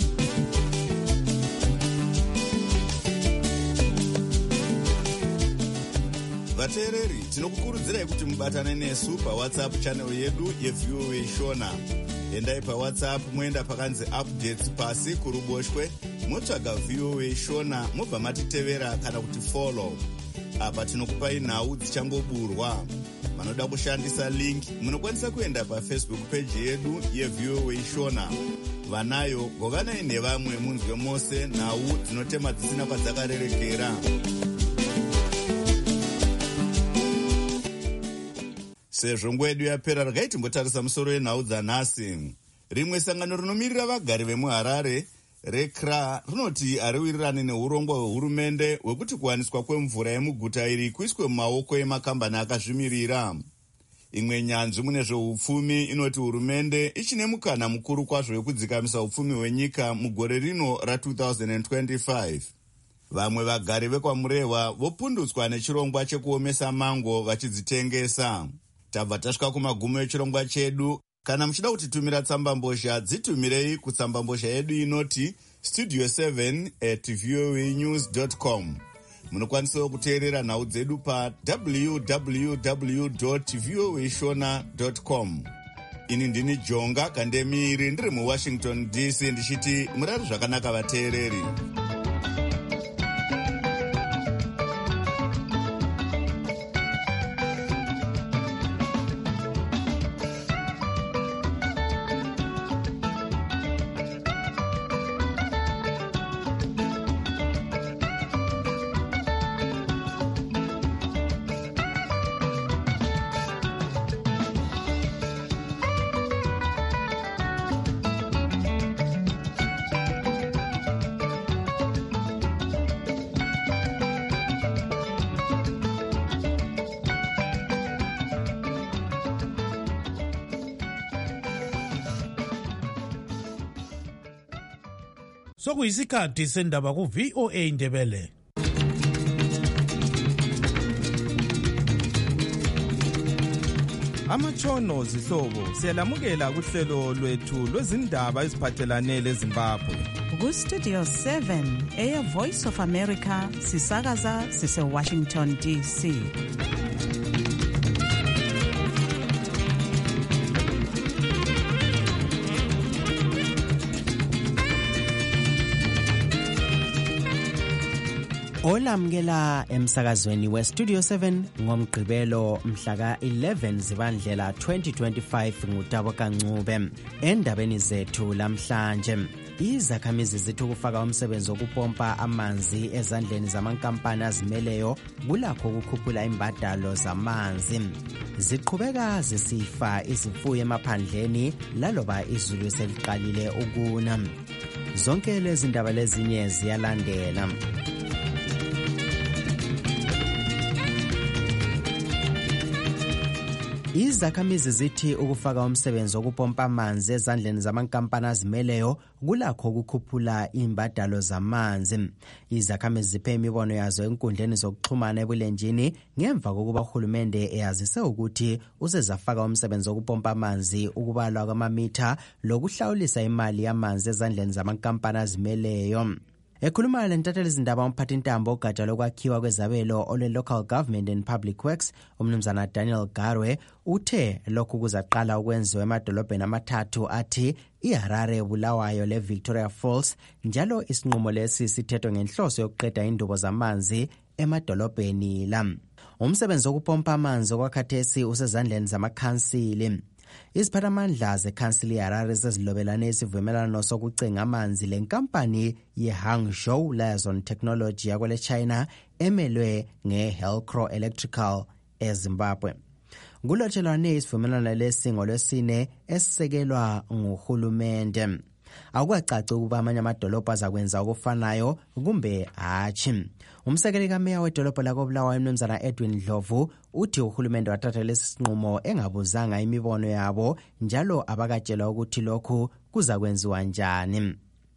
Speaker 1: Vateereri, tinokukurudzirai kuti mubatane nesu paWhatsApp channel yedu yeV O A Shona. Endai paWhatsApp moenda pakanzi updates pasi kuruboshwe motsvaga V O A Shona mobva matitevera kana kuti follow. Apa tinokupai nhau dzichangoburwa. Vanoda kushandisa link munokwanisa kuenda paFacebook page yedu yeV O A Shona. Vanayo govanai nevamwe munzwe mose nhau dzinotema dzisina kwadzakarerekera. Sezvo nguva yedu yapera regai timbotarisa musoro wenhau dzanhasi. Rimwe sangano rinomirira vagari vemuHarare reC R A rinoti hariwirirani neurongwa hwehurumende hwekuti kuwaniswa kwemvura yemuguta iri kuiswe mumaoko emakambani akazvimirira. Imwe nyanzvi mune zveupfumi inoti hurumende ichine mukana mukuru kwazvo wekudzikamisa upfumi hwenyika mugore rino ra-twenty twenty-five. Vamwe vagari vekwamurehwa vopundutswa nechirongwa chekuomesa mango vachidzitengesa. Tabva tasvika kumagumo echirongwa chedu. Kana muchida kutitumira tsambambozha dzitumirei kutsambambozha yedu inoti studio seven at voanews dot com. Munokwanisawo kuteerera nhau dzedu pa w w w dot voa shona dot com. Ini ndini Jonga Kandemiri ndiri muWashington D C ndichiti murari zvakanaka vateereri.
Speaker 4: Sokuyisikhathi sendaba ku V O A Ndebele.
Speaker 18: Amatshono zihlobo siyalamukela kuhlelo lwethu lwezindaba eziphathelane leZimbabwe.
Speaker 19: Ku Studio seven eya Voice of America sisakaza sise Washington D C.
Speaker 20: Olamukela emsakazweni we Studio seven ngomgqibelo mhla ka eleven Zibandlela twenty twenty-five ngutabo kancube. Endabeni zethu lamhlanje, izakhamizi zithi ukufaka umsebenzi wokupompa amanzi ezandleni zamankampani azimeleyo kulakho ukukhuphula imbadalo zamanzi. Ziqhubeka zisifa izifuyo emaphandleni laloba izulu seliqalile ukuna. Zonke lezi ndaba lezinye ziyalandela. Izakhamizi zithi ukufaka umsebenzi wokupompa amanzi ezandleni zamankampani azimeleyo kulakho ukukhuphula imbadalo zamanzi. Izakhamizi ziphe imibono yazo enkundleni zokuxhumana ebulenjini ngemva kokuba uhulumende eyazise ukuthi uzezafaka umsebenzi wokupompa amanzi ukubalwa kwamamitha lokuhlawulisa imali yamanzi ezandleni zamankampani azimeleyo. Ekhuluma lentatheli izindaba umphathi intambo ogatsha lokwakhiwa kwezabelo ole Local Government and Public Works umnumzana Daniel Garwe uthe lokhu kuzaqala ukwenziwa emadolobheni amathathu athi iHarare, Bulawayo le Victoria Falls, njalo isinqumo lesi sithethwe ngenhloso yokuqeda indubo zamanzi emadolobheni la. Umsebenzi wokupompa amanzi okwakhathesi usezandleni zamakhansili. Iziphathamandla zekhansili yeHarare sezilobelane isivumelwano sokucenga amanzi lenkampani yeHangzhou Liaison Technology yakwele China emelwe ngeHelcro Electrical eZimbabwe. Kulotshelwane isivumelwano lesi ngolwesine esisekelwa nguhulumende. Akwacaci ukuba amanye amadolobha azakwenza okufanayo kumbe hatshi. Umsekeli kameya wedolobha lakoBulawayo umnumzana Edwin Dlovu uthi uhulumende wathatha lesi sinqumo engabuzanga imibono yabo njalo abakatshelwa ukuthi lokhu kuzakwenziwa njani.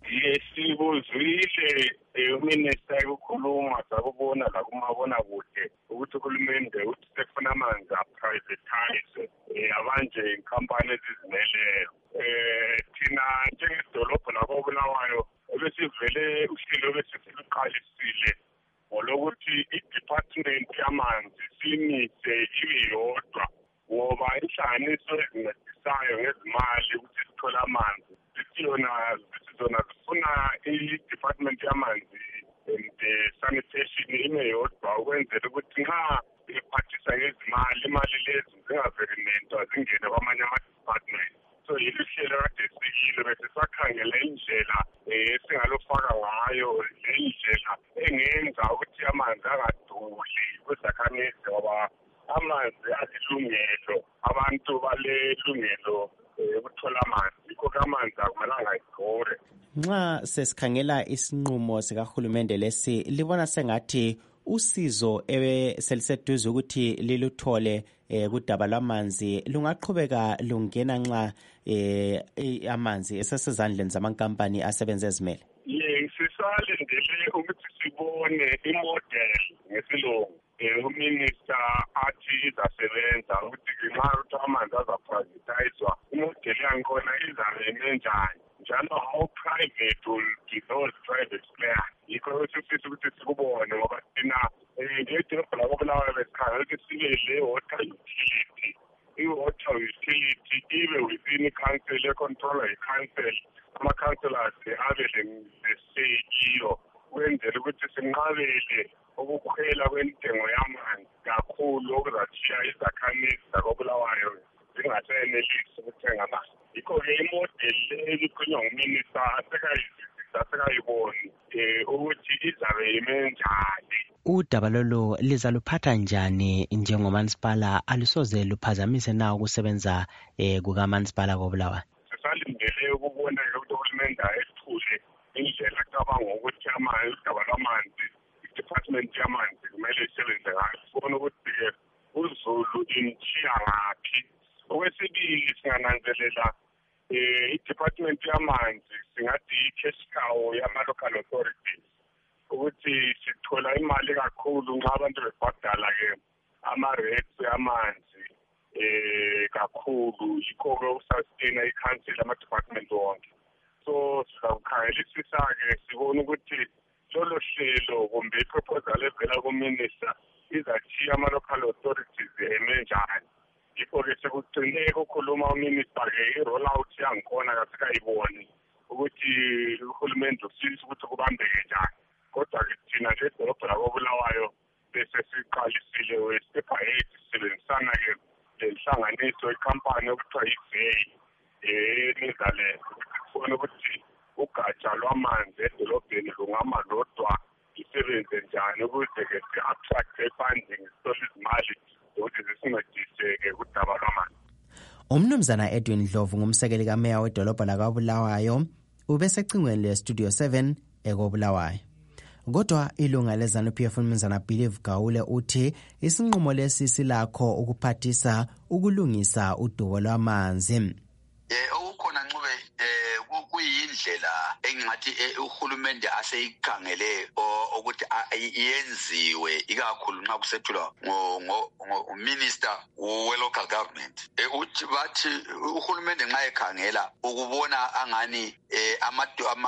Speaker 21: Sibuzwile uminister ukukhuluma sakubona la kumabona kude ukuthi uhulumende uthi sekufuna amanzi aprivatize abanje inkampani ezizimeleyo. Thina njengedolobha lakoBulawayo ebesivele uhlelo besisiqalisile olokuthi i-department yamanzi simise ibe yodwa ngoba inhlanganiso ezincedisayo ngezimali ukuthi sithole amanzi siyona sizona sifuna i-department yamanzi and sanitation ime yodwa ukwenzela ukuthi nxa iphathisa ngezimali imali lezi zingaveli nento zingene kwamanye ama-department. So yilihlelo kade sikile bese sakhangela indlela esingalofaka ngayo le ndlela engenza ukuthi amanzi angaduli kwizakhamizi ngoba amanzi alilungelo, abantu balelungelo ukuthola amanzi, yikho amanzi akumelanga igore.
Speaker 20: Nxa sesikhangela isinqumo sikahulumende lesi libona sengathi usizo ebe seliseduze ukuthi liluthole eh kudaba lwamanzi lungaqhubeka lungena nxa eh amanzi esesezandleni zamankampani asebenza ezimele.
Speaker 21: Ye sisalindele ukuthi sibone imodel ngesilungu uminister athi izasebenza ukuthi nxa ukuthi amanzi azaprivatizwa imodel yankhona izame njani njalo how private will be those private players. yikho sifisa ukuthi sikubone ngoba thina ngedolobha lakoBulawayo besikhangela ukuthi sibe le-water utility. I-water utility ibe within i-council, econtrolwa yi-council. Ama-councillors abe le-say kiyo ukwenzela ukuthi sinqabele ukukhwela kwentengo yamanzi kakhulu okuzathiya izakhamizi zakoBulawayo zingasenelisi ukuthenga amanzi. Yikho-ke imodeli elikhulunywa nguminista asekayiboni um ukuthi izabe ime njani.
Speaker 20: Udaba lolu liza luphatha njani njengomasipala, alusoze luphazamise na ukusebenza um kukamasipala koBulawayo?
Speaker 21: Sisalindele ukubona-ke ukuthi uhulumende ayethule indlela acabanga ukuthi udaba lwamanzi, i-department yamanzi kumele isebenze ngayo. Sibone ukuthi-ke uZulu imthiya ngaphi. Okwesibili, singananzelela um i-department yamanzi singathi i-cash cow yama-local authorities, ukuthi sithola imali kakhulu nxa abantu bebhadala-ke ama-rates amanzi um kakhulu. Yikho-ke usustain i-council ama-department wonke. So sizakukhangelisisa-ke sibone ukuthi lolo hlelo kumbe i-proposal evela kuminista izathiya ama-local authorities eme njani. Yikho-ke sekugcine kukhuluma uminista-ke i-rollout yangikhona kasikayiboni ukuthi uhulumende usisa ukuthi kubambeke njani. Kodwa-ke thina ngedolobha lakoBulawayo bese siqalisile we-step ahead sisebenzisana-ke lenhlanganiso ikhampani okuthiwa yi-Vey e-Netherlands ukuthi sibone ukuthi ugatsha lwamanzi edolobheni lungama lodwa lisebenze njani ukuze-ke si-attract funding, sithole izimali zokuthi zisincedise-ke kudaba lwamanzi.
Speaker 20: Umnumzana Edwin Dlovu ngumsekeli kameya wedolobha lakaBulawayo ubesecingweni le-Studio seven ekoBulawayo. Kodwa ilunga leZANU-P F uMnumzana Believe Gawule uthi isinqumo lesi silakho ukuphathisa ukulungisa udubo lwamanzi.
Speaker 3: Eh ukukhona ncube eh kuyindlela engathi uhulumende aseyikhangele ukuthi iyenziwe ikakhulu nxa kusethulwa ngo minister we local government. Eh uthi bathi uhulumende nxa ekhangela ukubona angani ama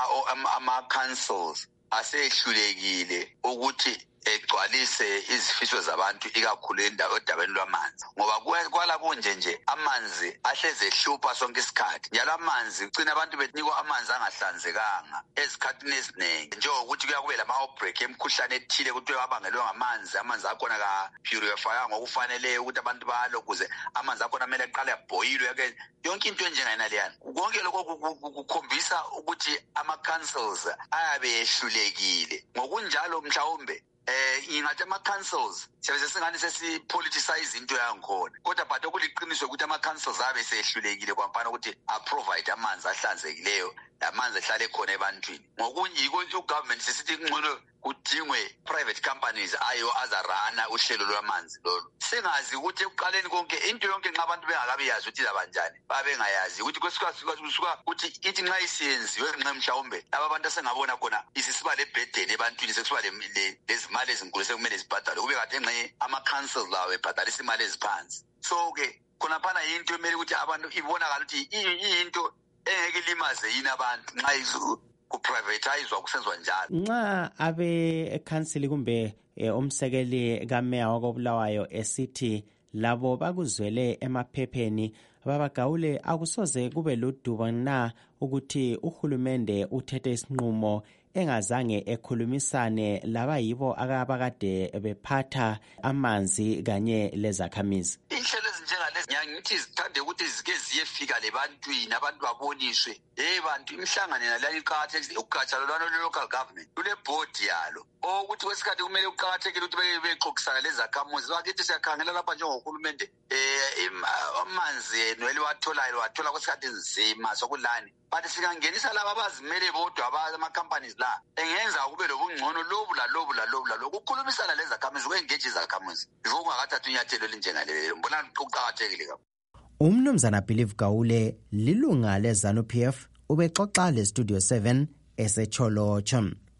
Speaker 3: ama councils asehlulekile ukuthi egcwalise izifiso zabantu ikakhulu endabeni lwamanzi, ngoba kwala kunje nje amanzi ahleze ehlupha sonke isikhathi. Njalo amanzi ugcina abantu betinikwa amanzi angahlanzekanga ezikhathini eziningi, njengokuthi kuyakube lama-outbreak emkhuhlane ethile ukuthi abangelwe ngamanzi, amanzi akhona ka-purify ngokufaneleyo ukuthi abantu balo kuze amanzi akhona kumele aqale abhoyilwe, yonke into enjengayinaleyana. Konke lokho kukhombisa ukuthi ama-councils ayabe ehlulekile. Ngokunjalo mhlawumbe eh ingathi ama-councils siyabe singani sesi-politicize into yangikhona, kodwa but okuliqiniso ukuthi ama-councils abe sehlulekile kwampana ukuthi aprovide amanzi ahlanzekileyo, amanzi ahlale khona ebantwini. Ngokunjiko ugovernment sisithi kungcono kudingwe private companies ayo azarana uhlelo lwamanzi lolo. Singazi ukuthi ekuqaleni konke into yonke nxa abantu bengakabe yazi ukuthi labanjani babengayazi ukuthi kwesikusuka ukuthi ithi nxa isiyenziwe nxa mhlawumbe laba abantu asengabona khona isisiba lebhedeni ebantwini sekusiba lezimali ezinkulu sekumele zibhadalwe kube kade nxa ama-councils lawo ebhadalisa imali eziphansi. So-ke khonaphana yinto emele ukuthi abantu ibonakala ukuthi iyinto engeke ilimaze yini abantu nxa kuprivatizwa kusenziwa njalo.
Speaker 20: Nxa abe ecouncil kumbe umsekeli kameya wakoBulawayo esithi labo bakuzwele emaphepheni babagawule akusoze kube ludubo na ukuthi uhulumende uthethe isinqumo engazange ekhulumisane labayibo akabakade bephatha amanzi kanye lezakhamizi.
Speaker 3: Inhlelo ezinjengalezi ngiyathi zithande ukuthi zike ziyefika lebantwini abantu baboniswe hey bantu imihlangano nalani iqhakathekile ukugatsha lolwano local government lule board yalo ukuthi kwesikhathi kumele uqhakathekile ukuthi bexoxisana lezakhamuzi bakithi siyakhangela lapha njengohulumende eh amanzi neli watholayo wathola kwesikhathi nzima sokulani bathi singangenisa laba abazimele bodwa ama-companies la engenza kube lobungcono lobu la lobu la lobu la lokukhulumisana lezakhamuzi kwengeje izakhamuzi before ungakathatha inyathelo elinjengalelo. Mbona uqhakathekile kakhulu.
Speaker 20: Umnumzana Believe Gawule lilunga leZANU-P F ubexoxa le-Studio seven esecholotsho.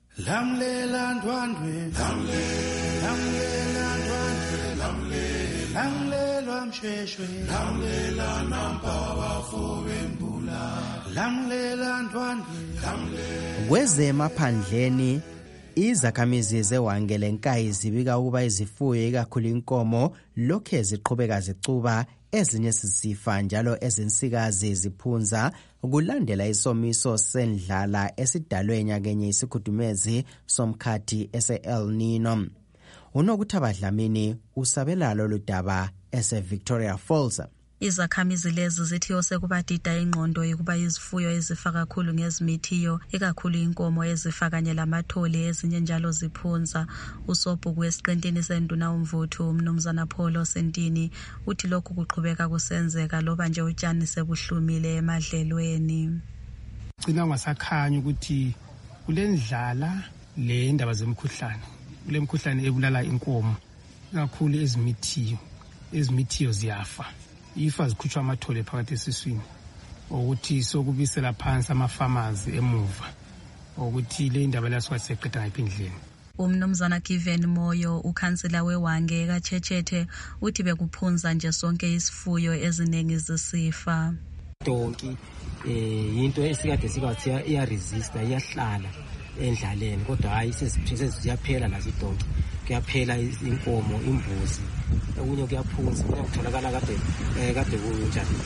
Speaker 4: Lamlela ndwandwe lamlela ndwandwe lamlela msheshwe lamlela nampawa fobembula lamlela ndwandwe.
Speaker 20: Kweze emaphandleni Izakhamizi zewangele nkayi zibika ukuba izifuyo ikakhulu inkomo lokhe ziqhubeka zicuba, ezinye sisifa njalo ezinsikazi ziphunza kulandela isomiso sendlala esidalwe nyakenye isikhudumezi somkhathi ese-El Nino. Unokuthaba Dlamini usabela lolu daba ese-Victoria Falls.
Speaker 5: Izakhamizi lezi zithi osekubadida ingqondo yokuba izifuyo ezifa kakhulu ngezimithiyo, ikakhulu inkomo ezifa kanye lamathole, ezinye njalo ziphunza. Usobhuku esiqintini senduna umvuthu uMnumzana Paul Sentini uthi lokhu kuqhubeka kusenzeka loba nje utshani sebuhlumile emadlelweni.
Speaker 22: Gcina ngasakhanya ukuthi kulendlala le indaba zemkhuhlane, kule mkhuhlane ebulala inkomo kakhulu ezimithiyo, ezimithiyo ziyafa. Ifa zikhutshwa amathole phakathi esiswini, ukuthi sokubisela phansi amafamazi emuva, ukuthi le indaba laswa seqeda ngaphi endleni.
Speaker 5: Umnumzana Given Moyo, ukhansela wewange kaChechete, uthi bekuphunza nje sonke isifuyo eziningi zisifa.
Speaker 23: Donki eh into esikade sikathi iya resista iyahlala endlaleni, kodwa hayi sesipheze ziyaphela nazo idonki, kuyaphela inkomo, imbuzi, okunye kuyaphunza, kutholakala kade kade kunjani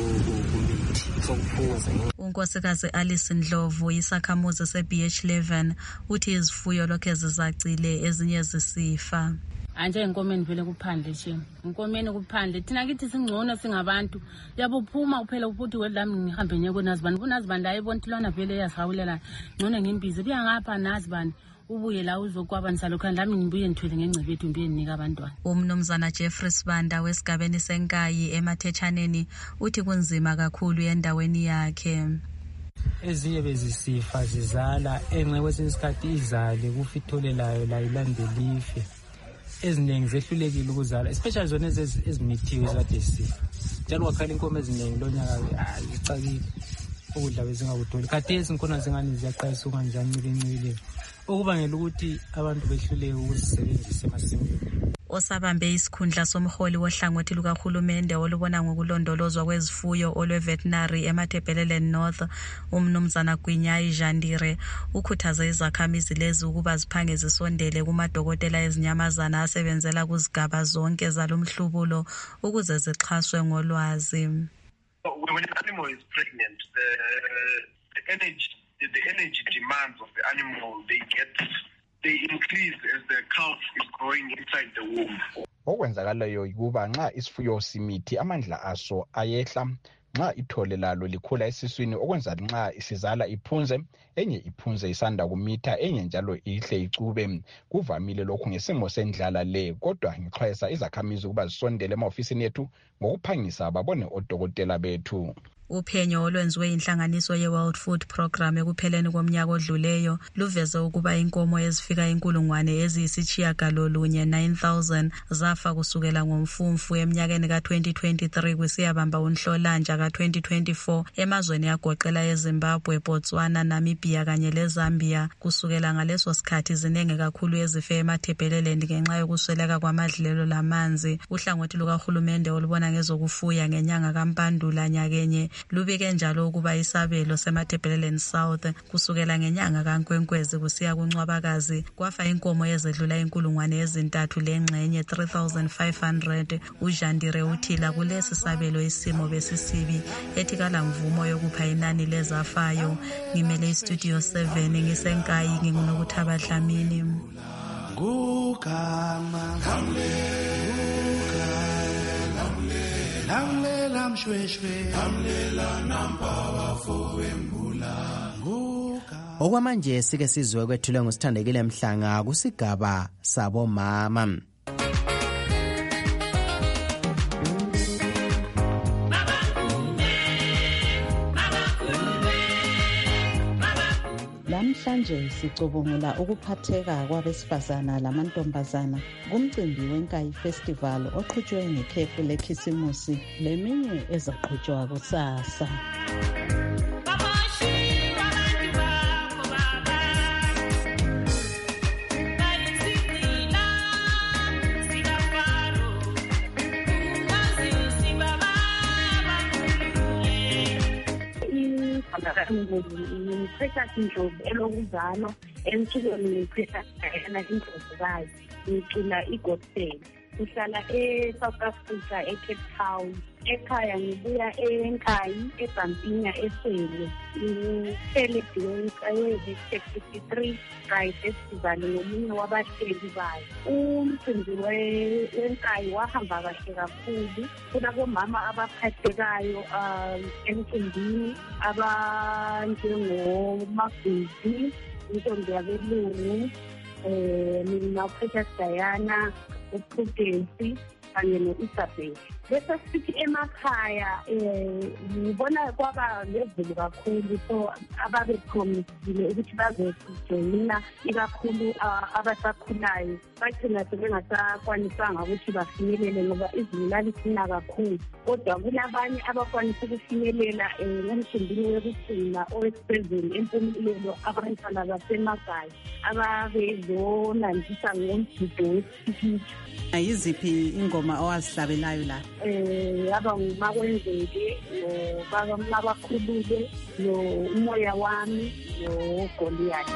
Speaker 23: kumithi sokuphunza.
Speaker 5: Unkosikazi Alice Ndlovu, isakhamuzi se-B H eleven, uthi izifuyo lokho zizacile, ezinye zisifa.
Speaker 24: Anje enkomeni vele kuphandle nje, enkomeni kuphandle thina kithi singcono singabantu, yabo phuma uphela ukuthi wedlami ngihambe nyeko nazibani, kunazibani la ebontilwana vele yasawulela ngcono ngimbize buya ngapha nazibani ubuye la uzokwaba nisalokho lami ngibuye ngithwele ngengcebethu ngibuye nginika abantwana.
Speaker 5: Umnumzana Jeffrey Sibanda wesigabeni senkayi eMathetshaneni uthi kunzima kakhulu endaweni yakhe.
Speaker 23: Ezinye bezisifa zizala enxe kwesinye isikhathi izale kufitholelayo la ilandele ife. Eziningi zehlulekile ukuzala, especially zona ezimithiwe ezikade zisifa. Njalo wakhala inkomo eziningi lo nyaka ayicakile ukudla bezingakutholi. Khathesi inkomo zingane ziyaqayisa kanjani ncikincikile, okubangela ukuthi abantu behluleke ukuzisebenzisa emasimini.
Speaker 5: Osabambe isikhundla somholi wohlangothi lukahulumende olubona ngokulondolozwa kwezifuyo olwe-veterinary eMatabeleland North, umnumzana Gwinyai Jandire, ukhuthaze izakhamizi lezi ukuba ziphange zisondele kumadokotela ezinyamazana asebenzela kuzigaba zonke zalomhlubulo ukuze zixhaswe ngolwazi.
Speaker 25: When an animal is pregnant, the, the energy the energy demands of the animal they get they increase as the calf is growing inside the womb.
Speaker 26: Okwenzakalayo ukuba nxa isifuyo simithi amandla aso ayehla, nxa ithole lalo likhula esiswini, okwenza nxa isizala iphunze, enye iphunze isanda kumitha, enye njalo ihle icube. Kuvamile lokhu ngesimo sendlala le, kodwa ngixwayisa izakhamizi ukuba zisondele ema-ofisini ethu ngokuphangisa babone odokotela bethu.
Speaker 5: Uphenyo olwenziwe inhlanganiso ye-World Food Program ekupheleni komnyaka odluleyo luveze ukuba inkomo ezifika inkulungwane eziyisitshiyagalolunye nine thousand zafa kusukela ngomfumfu eminyakeni ka-twenty twenty-three kusiyabamba uNhlolanja ka-twenty twenty-four emazweni agoqela eZimbabwe, Botswana, Namibia kanye leZambia. Kusukela ngaleso sikhathi ziningi kakhulu ezife eMatabeleland ngenxa yokusweleka kwamadlelo lamanzi. Uhlangothi lukahulumende olubona ngezokufuya ngenyanga kaMpandula nyakenye lubike njalo ukuba isabelo seMatabeleland South kusukela ngenyanga kaNkwenkwezi kusiya kuNcwabakazi kwafa inkomo ezedlula inkulungwane ezintathu lengxenye three thousand five hundred. uJandire uthila kulesi sabelo isimo besisibi ethi kala mvumo yokupha inani lezafayo. Ngimele istudio seven ngisenkayi ngingunokuthaba Dlamini.
Speaker 4: Gugama lamlela mshweshwe lamlela nampawa fowembula.
Speaker 20: Okwamanje sike sizwe kwethulwe ngusithandekile Mhlanga kusigaba sabo mama.
Speaker 19: Namhlanje sicubungula ukuphatheka kwabesifazana lamantombazana kumcimbi wenkayi festival oqhutshwe ngekhefu lekhisimusi leminye ezaqhutshwa kusasa.
Speaker 27: Ngiphetha indlovu elokuzalwa
Speaker 2: emculweni ngiPrecious Diana Indlovukazi, ngicula igospel. Ngihlala e-South Africa, e-Cape Town. Ekhaya ngibuya eNkayi, eBhampinya, eSele. Ngihlele Diyonkaye fifty-three Pride Festival ngomunye wabahleli bayo. Umcimbi weNkayi wahamba kahle kakhulu. Kunabomama abaphathekayo emcimbini, abanjengomagwidi, intombi yabelungu, mina Precious Diana, uPrudence kanye no-Isabel. Bese sithi emakhaya ngibona kwaba lezulu kakhulu, so ababe promisile ukuthi bazojoyina ikakhulu abasakhulayo. Bathina sebengasakwanisanga ukuthi bafinyelele ngoba izulu lalisina kakhulu. Kodwa kulabanye abakwanisa ukufinyelela emcimbini wekugcina owesibhedlela empumelelo abantwana basemakhaya ababezonandisa ngomgido wesiphithiphithi.
Speaker 19: Yiziphi ingoma owazihlabelayo la?
Speaker 2: Eh yaba ngumakwenzeke no babakhulule no umoya wami no Goliath.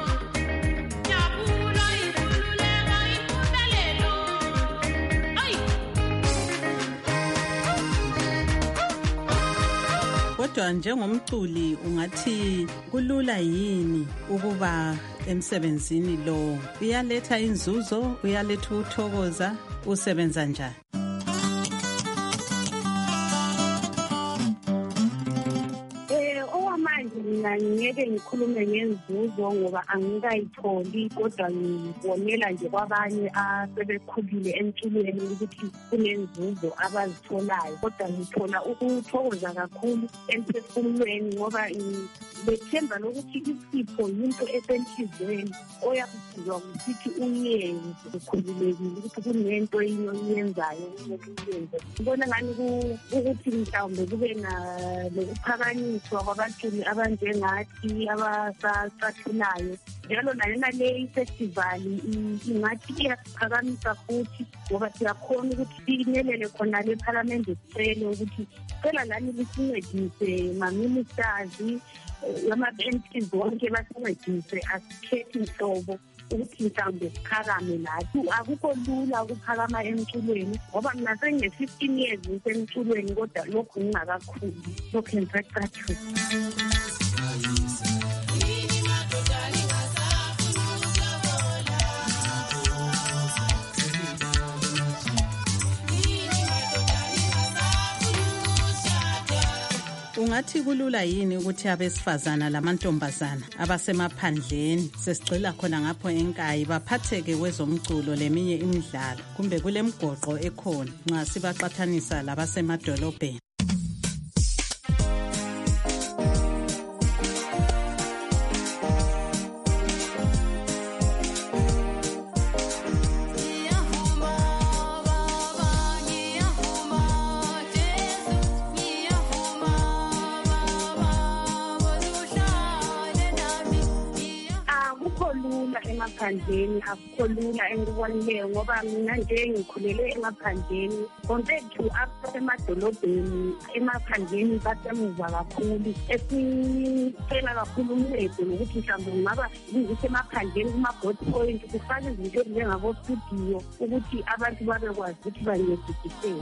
Speaker 19: Kodwa njengomculi ungathi kulula yini ukuba emsebenzini lo? Uyaletha inzuzo, uyaletha ukuthokoza, usebenza njani?
Speaker 2: Mina ngeke ngikhulume ngenzuzo ngoba angikayitholi, kodwa ngibonela nje kwabanye asebekhulile emculweni ukuthi kunenzuzo abazitholayo. Kodwa ngithola ukuthokoza kakhulu emphefumulweni ngoba bethemba lokuthi isipho yinto esenhlizweni oyakuzizwa ukuthi uyenze ukhululekile ukuthi kunento yinyo uyenzayo ukuyenza. Ngibona ngani ukuthi mhlawumbe kube nokuphakanyiswa kwabaculi abanjengathi abasathulayo. Njalo nayo nale festival ingathi iyaphakamisa futhi ngoba siyakhona ukuthi sifinyelele khona le parliament sicele ukuthi cela lani lisincedise ma-ministers, ama-M P zonke basincedise, asikhethi nhlobo ukuthi mhlawumbe siphakame nathi. Akukho lula ukuphakama emculweni ngoba mina sengine-fifteen years ngisemculweni kodwa lokhu ngingakakhuli, lokhu ngisacathuka.
Speaker 19: Ungathi kulula yini ukuthi abesifazana lamantombazana abasemaphandleni sesigcila khona ngapho eNkayi baphatheke kwezomculo leminye imidlalo, kumbe kule mgoqo ekhona nxa sibaqathanisa labasemadolobheni?
Speaker 2: Emaphandleni akukho lula engikubonileyo ngoba mina nje ngikhulele emaphandleni. Kompethu asemadolobheni, emaphandleni basemuva kakhulu. Esicela kakhulu uncedo nokuthi mhlawumbe kungaba kusemaphandleni kuma-God point kufake izinto ezinjengabo-studio ukuthi abantu babekwazi ukuthi bancedisiseke.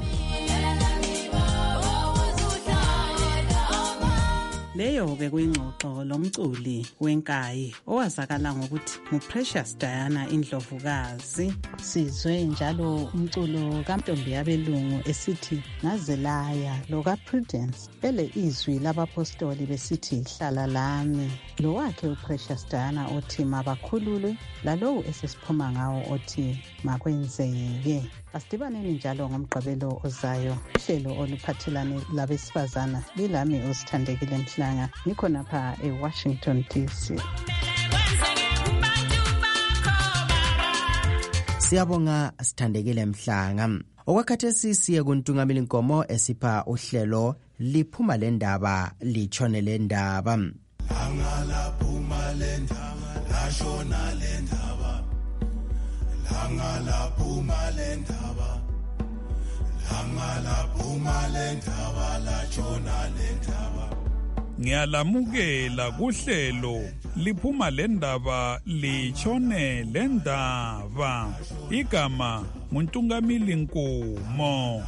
Speaker 19: Leyo bekuyingxoxo lomculi weNkayi owazakala ngokuthi nguPrecious Diana Indlovukazi. Sizwe njalo umculo kaNtombi yabelungu esithi Ngazelaya lo kaPrudence ele izwi labapostoli besithi hlala lami. Lo wakhe uPrecious Diana othi mabakhululwe, lalowo esesiphuma ngawo othi makwenzeke. Asidibaneni njalo ngomgqibelo ozayo. Uhlelo oluphathelane labesifazana lilami uSithandekile Mhlanga, ngikhona pha eWashington D C.
Speaker 20: Siyabonga Sithandekile Mhlanga. Okwakhathesi siye kuntungamela inkomo esipha uhlelo liphuma lendaba litshone lendaba.
Speaker 4: Langa phuma lendaba lashona lendaba. Langa phuma lendaba. Langa phuma lendaba lashona lendaba.
Speaker 6: Ngiyalamukela kuhlelo liphuma lendaba lichone lendaba. Igama nguNtungamili Nkumo.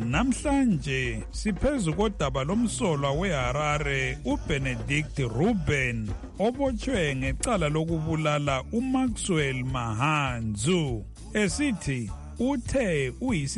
Speaker 6: Namhlanje siphezu kodaba lomsolwa weHarare uBenedict Ruben obotshwe ngecala lokubulala uMaxwell Mahanzu esithi uthe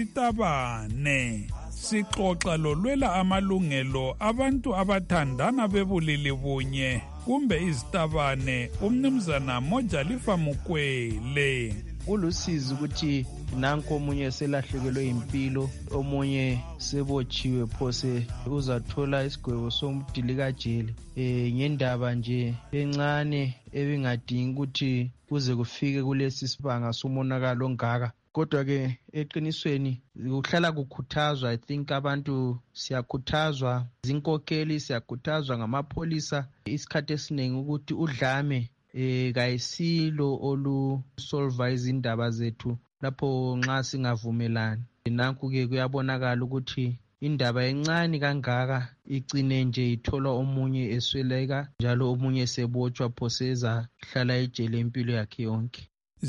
Speaker 6: uyisitabane. Sixoxa lolwela amalungelo abantu abathandana bebulili bunye kumbe izitabane umnumzana Mojalifa Mukwele.
Speaker 8: Ulusizi ukuthi nanko omunye selahlekelwe impilo, omunye sebotshiwe phose uzathola isigwebo somdilika jele eh ngendaba nje encane ebingadingi ukuthi kuze kufike kulesi sibanga somonakalo ongaka. Kodwa ke eqinisweni ukuhlala kukhuthazwa, I think abantu siyakhuthazwa zinkokeli, siyakhuthazwa ngamapholisa isikhathi esiningi ukuthi udlame eh kayisilo olu solve izindaba zethu lapho nxa singavumelani. Nanku ke kuyabonakala ukuthi indaba encane kangaka igcine nje ithola omunye esweleka njalo omunye sebotshwa phoseza hlala ejele impilo yakhe yonke.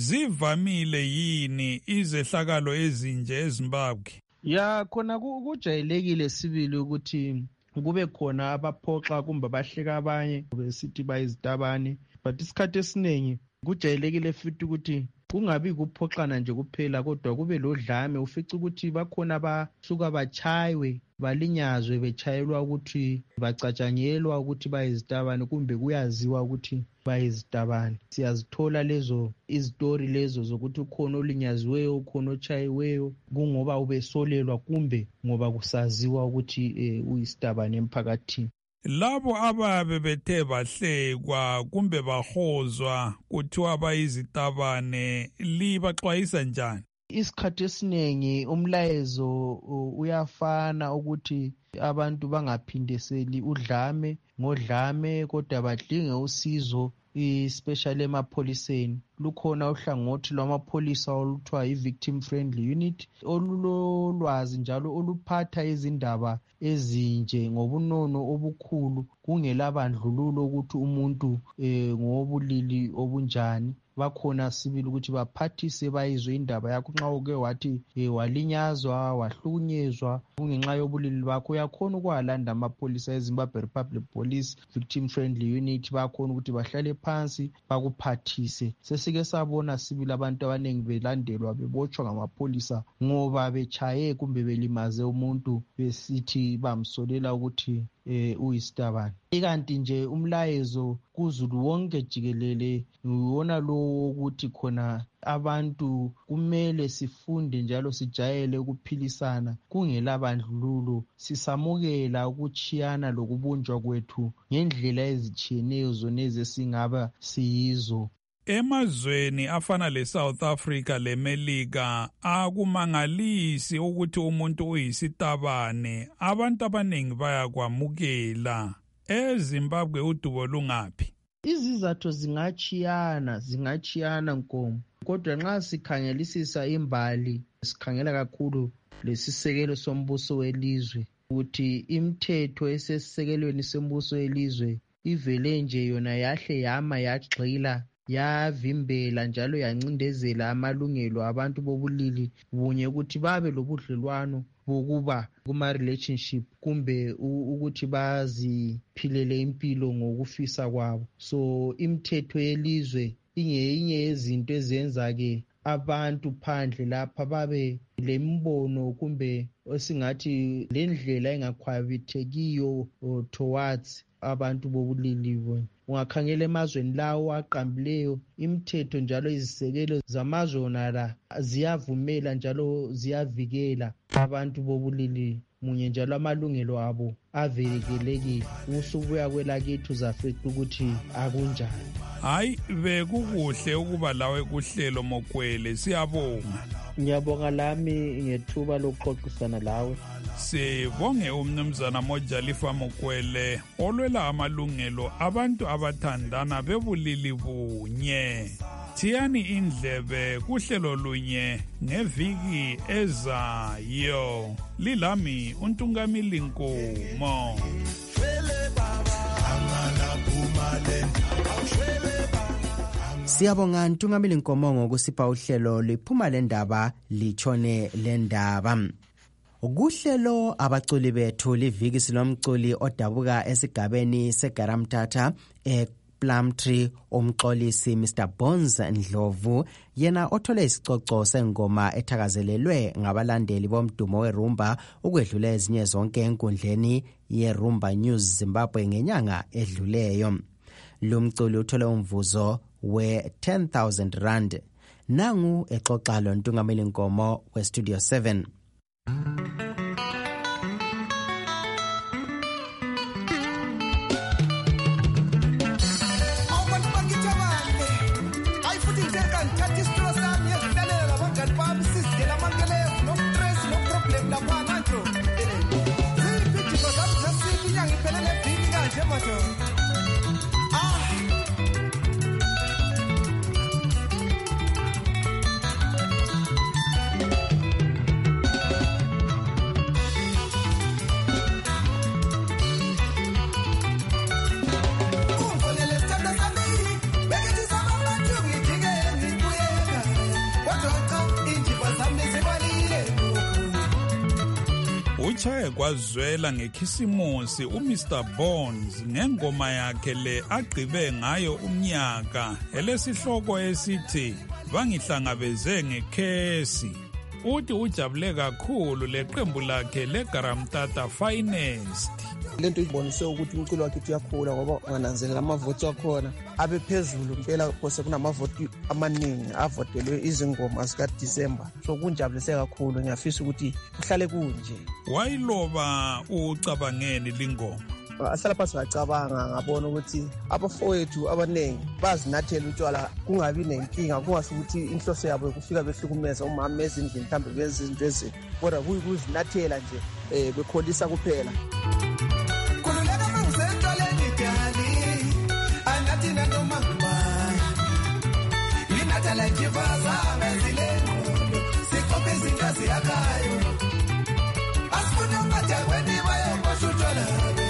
Speaker 6: Zivamile yini izehlakalo ezinje eZimbabwe?
Speaker 8: Ya khona kujayelekile sibili ukuthi kube khona abaphoxa kumbe abahleka abanye besithi bayizitabane, but isikhathi esiningi kujayelekile futhi ukuthi kungabi kuphoxana nje kuphela kodwa kube lodlame. Ufica ukuthi bakhona basuka bachaywe balinyazwe bechayelwa ukuthi bacatshanyelwa ukuthi bayizitabane kumbe kuyaziwa ukuthi bayizitabane. Siyazithola lezo izitori lezo zokuthi ukhona olinyaziweyo ukhona ochayiweyo kungoba ubesolelwa kumbe ngoba kusaziwa ukuthi eh, uyisitabane emphakathini.
Speaker 6: Labo ababe bethe bahlekwa kumbe bahozwa kuthiwa bayizitabane libaxwayisa njani?
Speaker 8: Isikhathi esiningi umlayezo uyafana ukuthi abantu bangaphindiseli udlame ngodlame kodwa badinge usizo especially emapholiseni. Lukhona uhlangothi lwamapholisa oluthiwa i-victim friendly unit olulolwazi njalo oluphatha izindaba ezinje ngobunono obukhulu kungelabandlululo ukuthi umuntu eh, ngobulili obunjani. Bakhona sibili ukuthi baphathise bayizwe indaba yakho nxa uke wathi e, walinyazwa wahlukunyezwa kungenxa yobulili bakho uyakhona ukwalanda amapholisa eZimbabwe Republic Police Victim Friendly Unit bakhona ukuthi bahlale phansi bakuphathise. Sesike sabona sibili abantu abanengi belandelwa bebotshwa ngamapholisa ngoba bechaye kumbe belimaze umuntu besithi bamsolela ukuthi eh uyisitabane. Ikanti nje umlayezo kuzulu wonke jikelele uwona lo ukuthi khona abantu kumele sifunde njalo sijayele ukuphilisana kungelabandlululo, sisamukela ukuchiyana lokubunjwa kwethu ngendlela ezitshiyeneyo zoneze singaba siyizo.
Speaker 6: Emazweni afana leSouth Africa leMelika akumangalisi ukuthi umuntu uyisitabane, abantu abaningi bayakwamukela. EZimbabwe udubo lungaphi?
Speaker 8: Izizathu zingachiyana zingachiyana Nkomo, kodwa nxa sikhangelisisa imbali sikhangela kakhulu lesisekelo sombuso welizwe ukuthi imithetho esesisekelweni sombuso welizwe ivele nje yona yahle yama yagxila yavimbela njalo yancindezela amalungelo abantu bobulili bunye ukuthi babe lobudlelwano bokuba kuma relationship kumbe ukuthi baziphilele impilo ngokufisa kwabo. So imithetho yelizwe ingeyinye yezinto ezenza ke abantu phandle lapha babe lembono kumbe osingathi lendlela engakhwabithekiyo towards abantu bobulili bonke. Ungakhangela emazweni lawo aqambileyo imithetho njalo izisekelo zamazwe onala ziyavumela njalo ziyavikela abantu bobulili munye njalo amalungelo abo avekelekile. Usubuya kwelakethu zafethu ukuthi akunjani.
Speaker 6: Hayi bekukuhle ukuba lawe kuhlelo Mokwele, siyabonga.
Speaker 8: Ngiyabonga lami ngethuba lokuxoxisana lawe.
Speaker 6: Sibonge umnumzana Mojalifa Mukwele olwela amalungelo abantu abathandana bebulili bunye. Thiyani indlebe kuhlelo lunye ngeviki ezayo. Lilami uNtungamili Nkumo.
Speaker 20: Siyabonga Ntungamili Nkomo ngokusipha uhlelo liphuma lendaba lichone lendaba. Kuhlelo abaculi bethu liviki sinomculi odabuka esigabeni seGaramtata e Plumtree umxolisi Mister Bones Ndlovu yena othole isicoco sengoma ethakazelelwe ngabalandeli bomdumo werumba ukwedlula ezinye zonke enkundleni yeRumba News Zimbabwe ngenyanga edluleyo. Lo mculi uthole umvuzo we ten thousand rand. Nangu exoxa lo Ntungamili Nkomo we Studio seven.
Speaker 6: Uchaye kwazwela ngekhisimusi uMister Bones ngengoma yakhe le agqibe ngayo umnyaka elesihloko esithi bangihlangabeze ngekhesi. Uthi ujabule kakhulu leqembu lakhe leGaramtata Finest.
Speaker 9: Lento ibonise ukuthi umculo wakhe uyakhula ngoba ngananzelela amavoti akhona abe phezulu impela kose kunamavoti amaningi avotelwe izingoma zika December. So kunjabulise kakhulu ngiyafisa ukuthi uhlale kunje.
Speaker 6: Wayiloba ucabangeni lingoma.
Speaker 9: Ahlala phansi ngacabanga ngabona ukuthi abafowethu abaningi bazinathela utshwala kungabi nenkinga kungasho ukuthi inhloso yabo ukufika behlukumeza umama ezindlini mhlambe benza izinto ezini kodwa kuyizinathela nje eh bekholisa kuphela. Kululeka mangizentoleni dali anathi nantoma ngubani linathala jibaza bezileno sikophe izingazi yakayo asifuna ungajakweni bayo boshutshwala.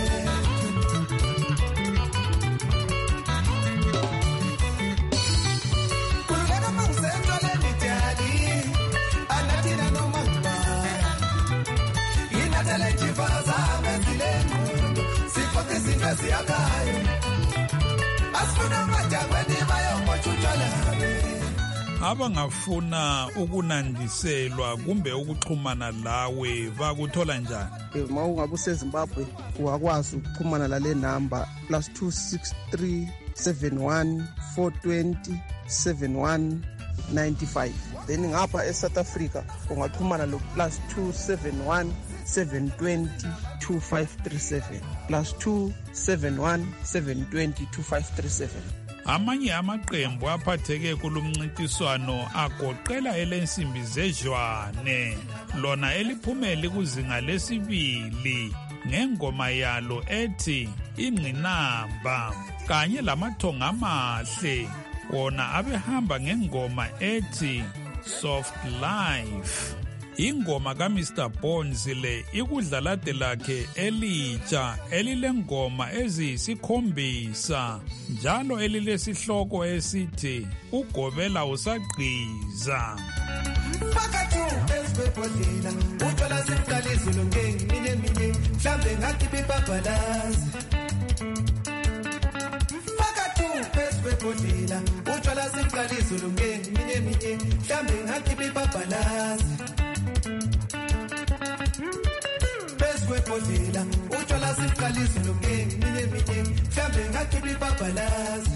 Speaker 6: Abangafuna ukunandiselwa kumbe ukuxhumana lawe bakuthola njani?
Speaker 9: Uma ungabe useZimbabwe uyakwazi ukuxhumana lale number plus two six three seven one four two zero seven one nine five. Then ngapha eSouth Africa ungaxhumana lo plus two seven one seven two zero two five three seven plus two seven one seven two zero two five three seven.
Speaker 6: Amanye amaqembu aphatheke kulumncintiswano agoqela elensimbi zejwane lona eliphumeli kuzinga lesibili ngengoma yalo ethi ingqinamba kanye lamathonga amahle wona abehamba ngengoma ethi Soft Life. Ingoma kaMister Bones le ikudlalade lakhe elitsha elilengoma eziyisikhombisa njalo elilesihloko esithi ugobela usagqiza.
Speaker 4: Phakathi esibhodlela uthola siqalizo longengi mine mine mhlambe ngathi bebabhalazi. Phakathi esibhodlela uthola siqalizo longengi mine mine mhlambe ngathi bebabhalazi. Kwebhodlela uthola siqaliso longengi mine mine mhlambe ngathi bebabhalazi.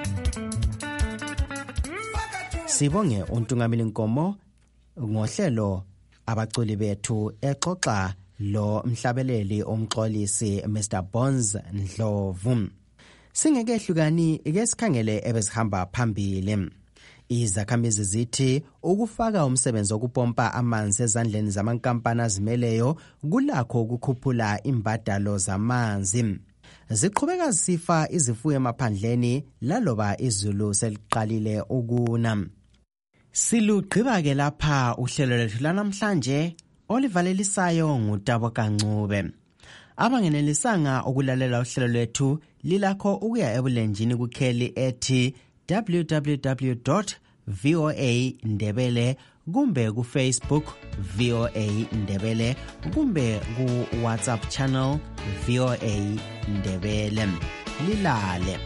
Speaker 20: Sibonge uNtungamili Nkomo ngohlelo abaculi bethu exoxa lo mhlabeleli omxolisi Mister Bones Ndlovu. Singekehlukani ke sikhangele ebesihamba phambili. Izakhamizi zithi ukufaka umsebenzi wokupompa amanzi ezandleni zamankampani azimeleyo kulakho ukukhuphula imbadalo zamanzi. Ziqhubeka zisifa izifuyo emaphandleni laloba izulu seliqalile ukuna. Silugqiba ke lapha uhlelo lethu lanamhlanje olivalelisayo ngutabo kancube. Abangenelisanga ukulalela uhlelo lethu lilakho ukuya ebulenjini kukheli ethi www voa ndebele kumbe ku-Facebook voa ndebele kumbe ku-WhatsApp channel voa ndebele. Lilale.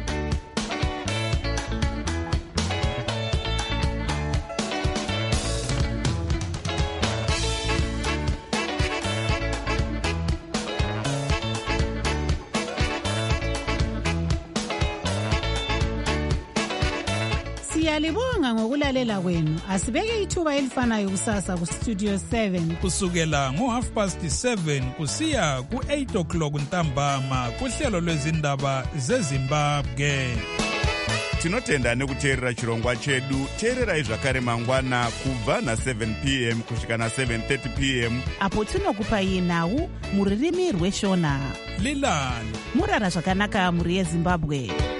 Speaker 19: Siyalibonga ngokulalela kwenu. Asibeke ithuba elifanayo kusasa ku Studio seven
Speaker 6: kusukela ngo half past seven kusiya ku eight o'clock ntambama kuhlelo lwezindaba zeZimbabwe.
Speaker 1: Tinotenda nekuteerera chirongwa chedu. Teererai zvakare mangwana kubva na seven p m kusvika na seven thirty p m
Speaker 19: apo tinokupai nhau muririmi rweshona.
Speaker 6: Lilani
Speaker 19: Murara zvakanaka muri yeZimbabwe.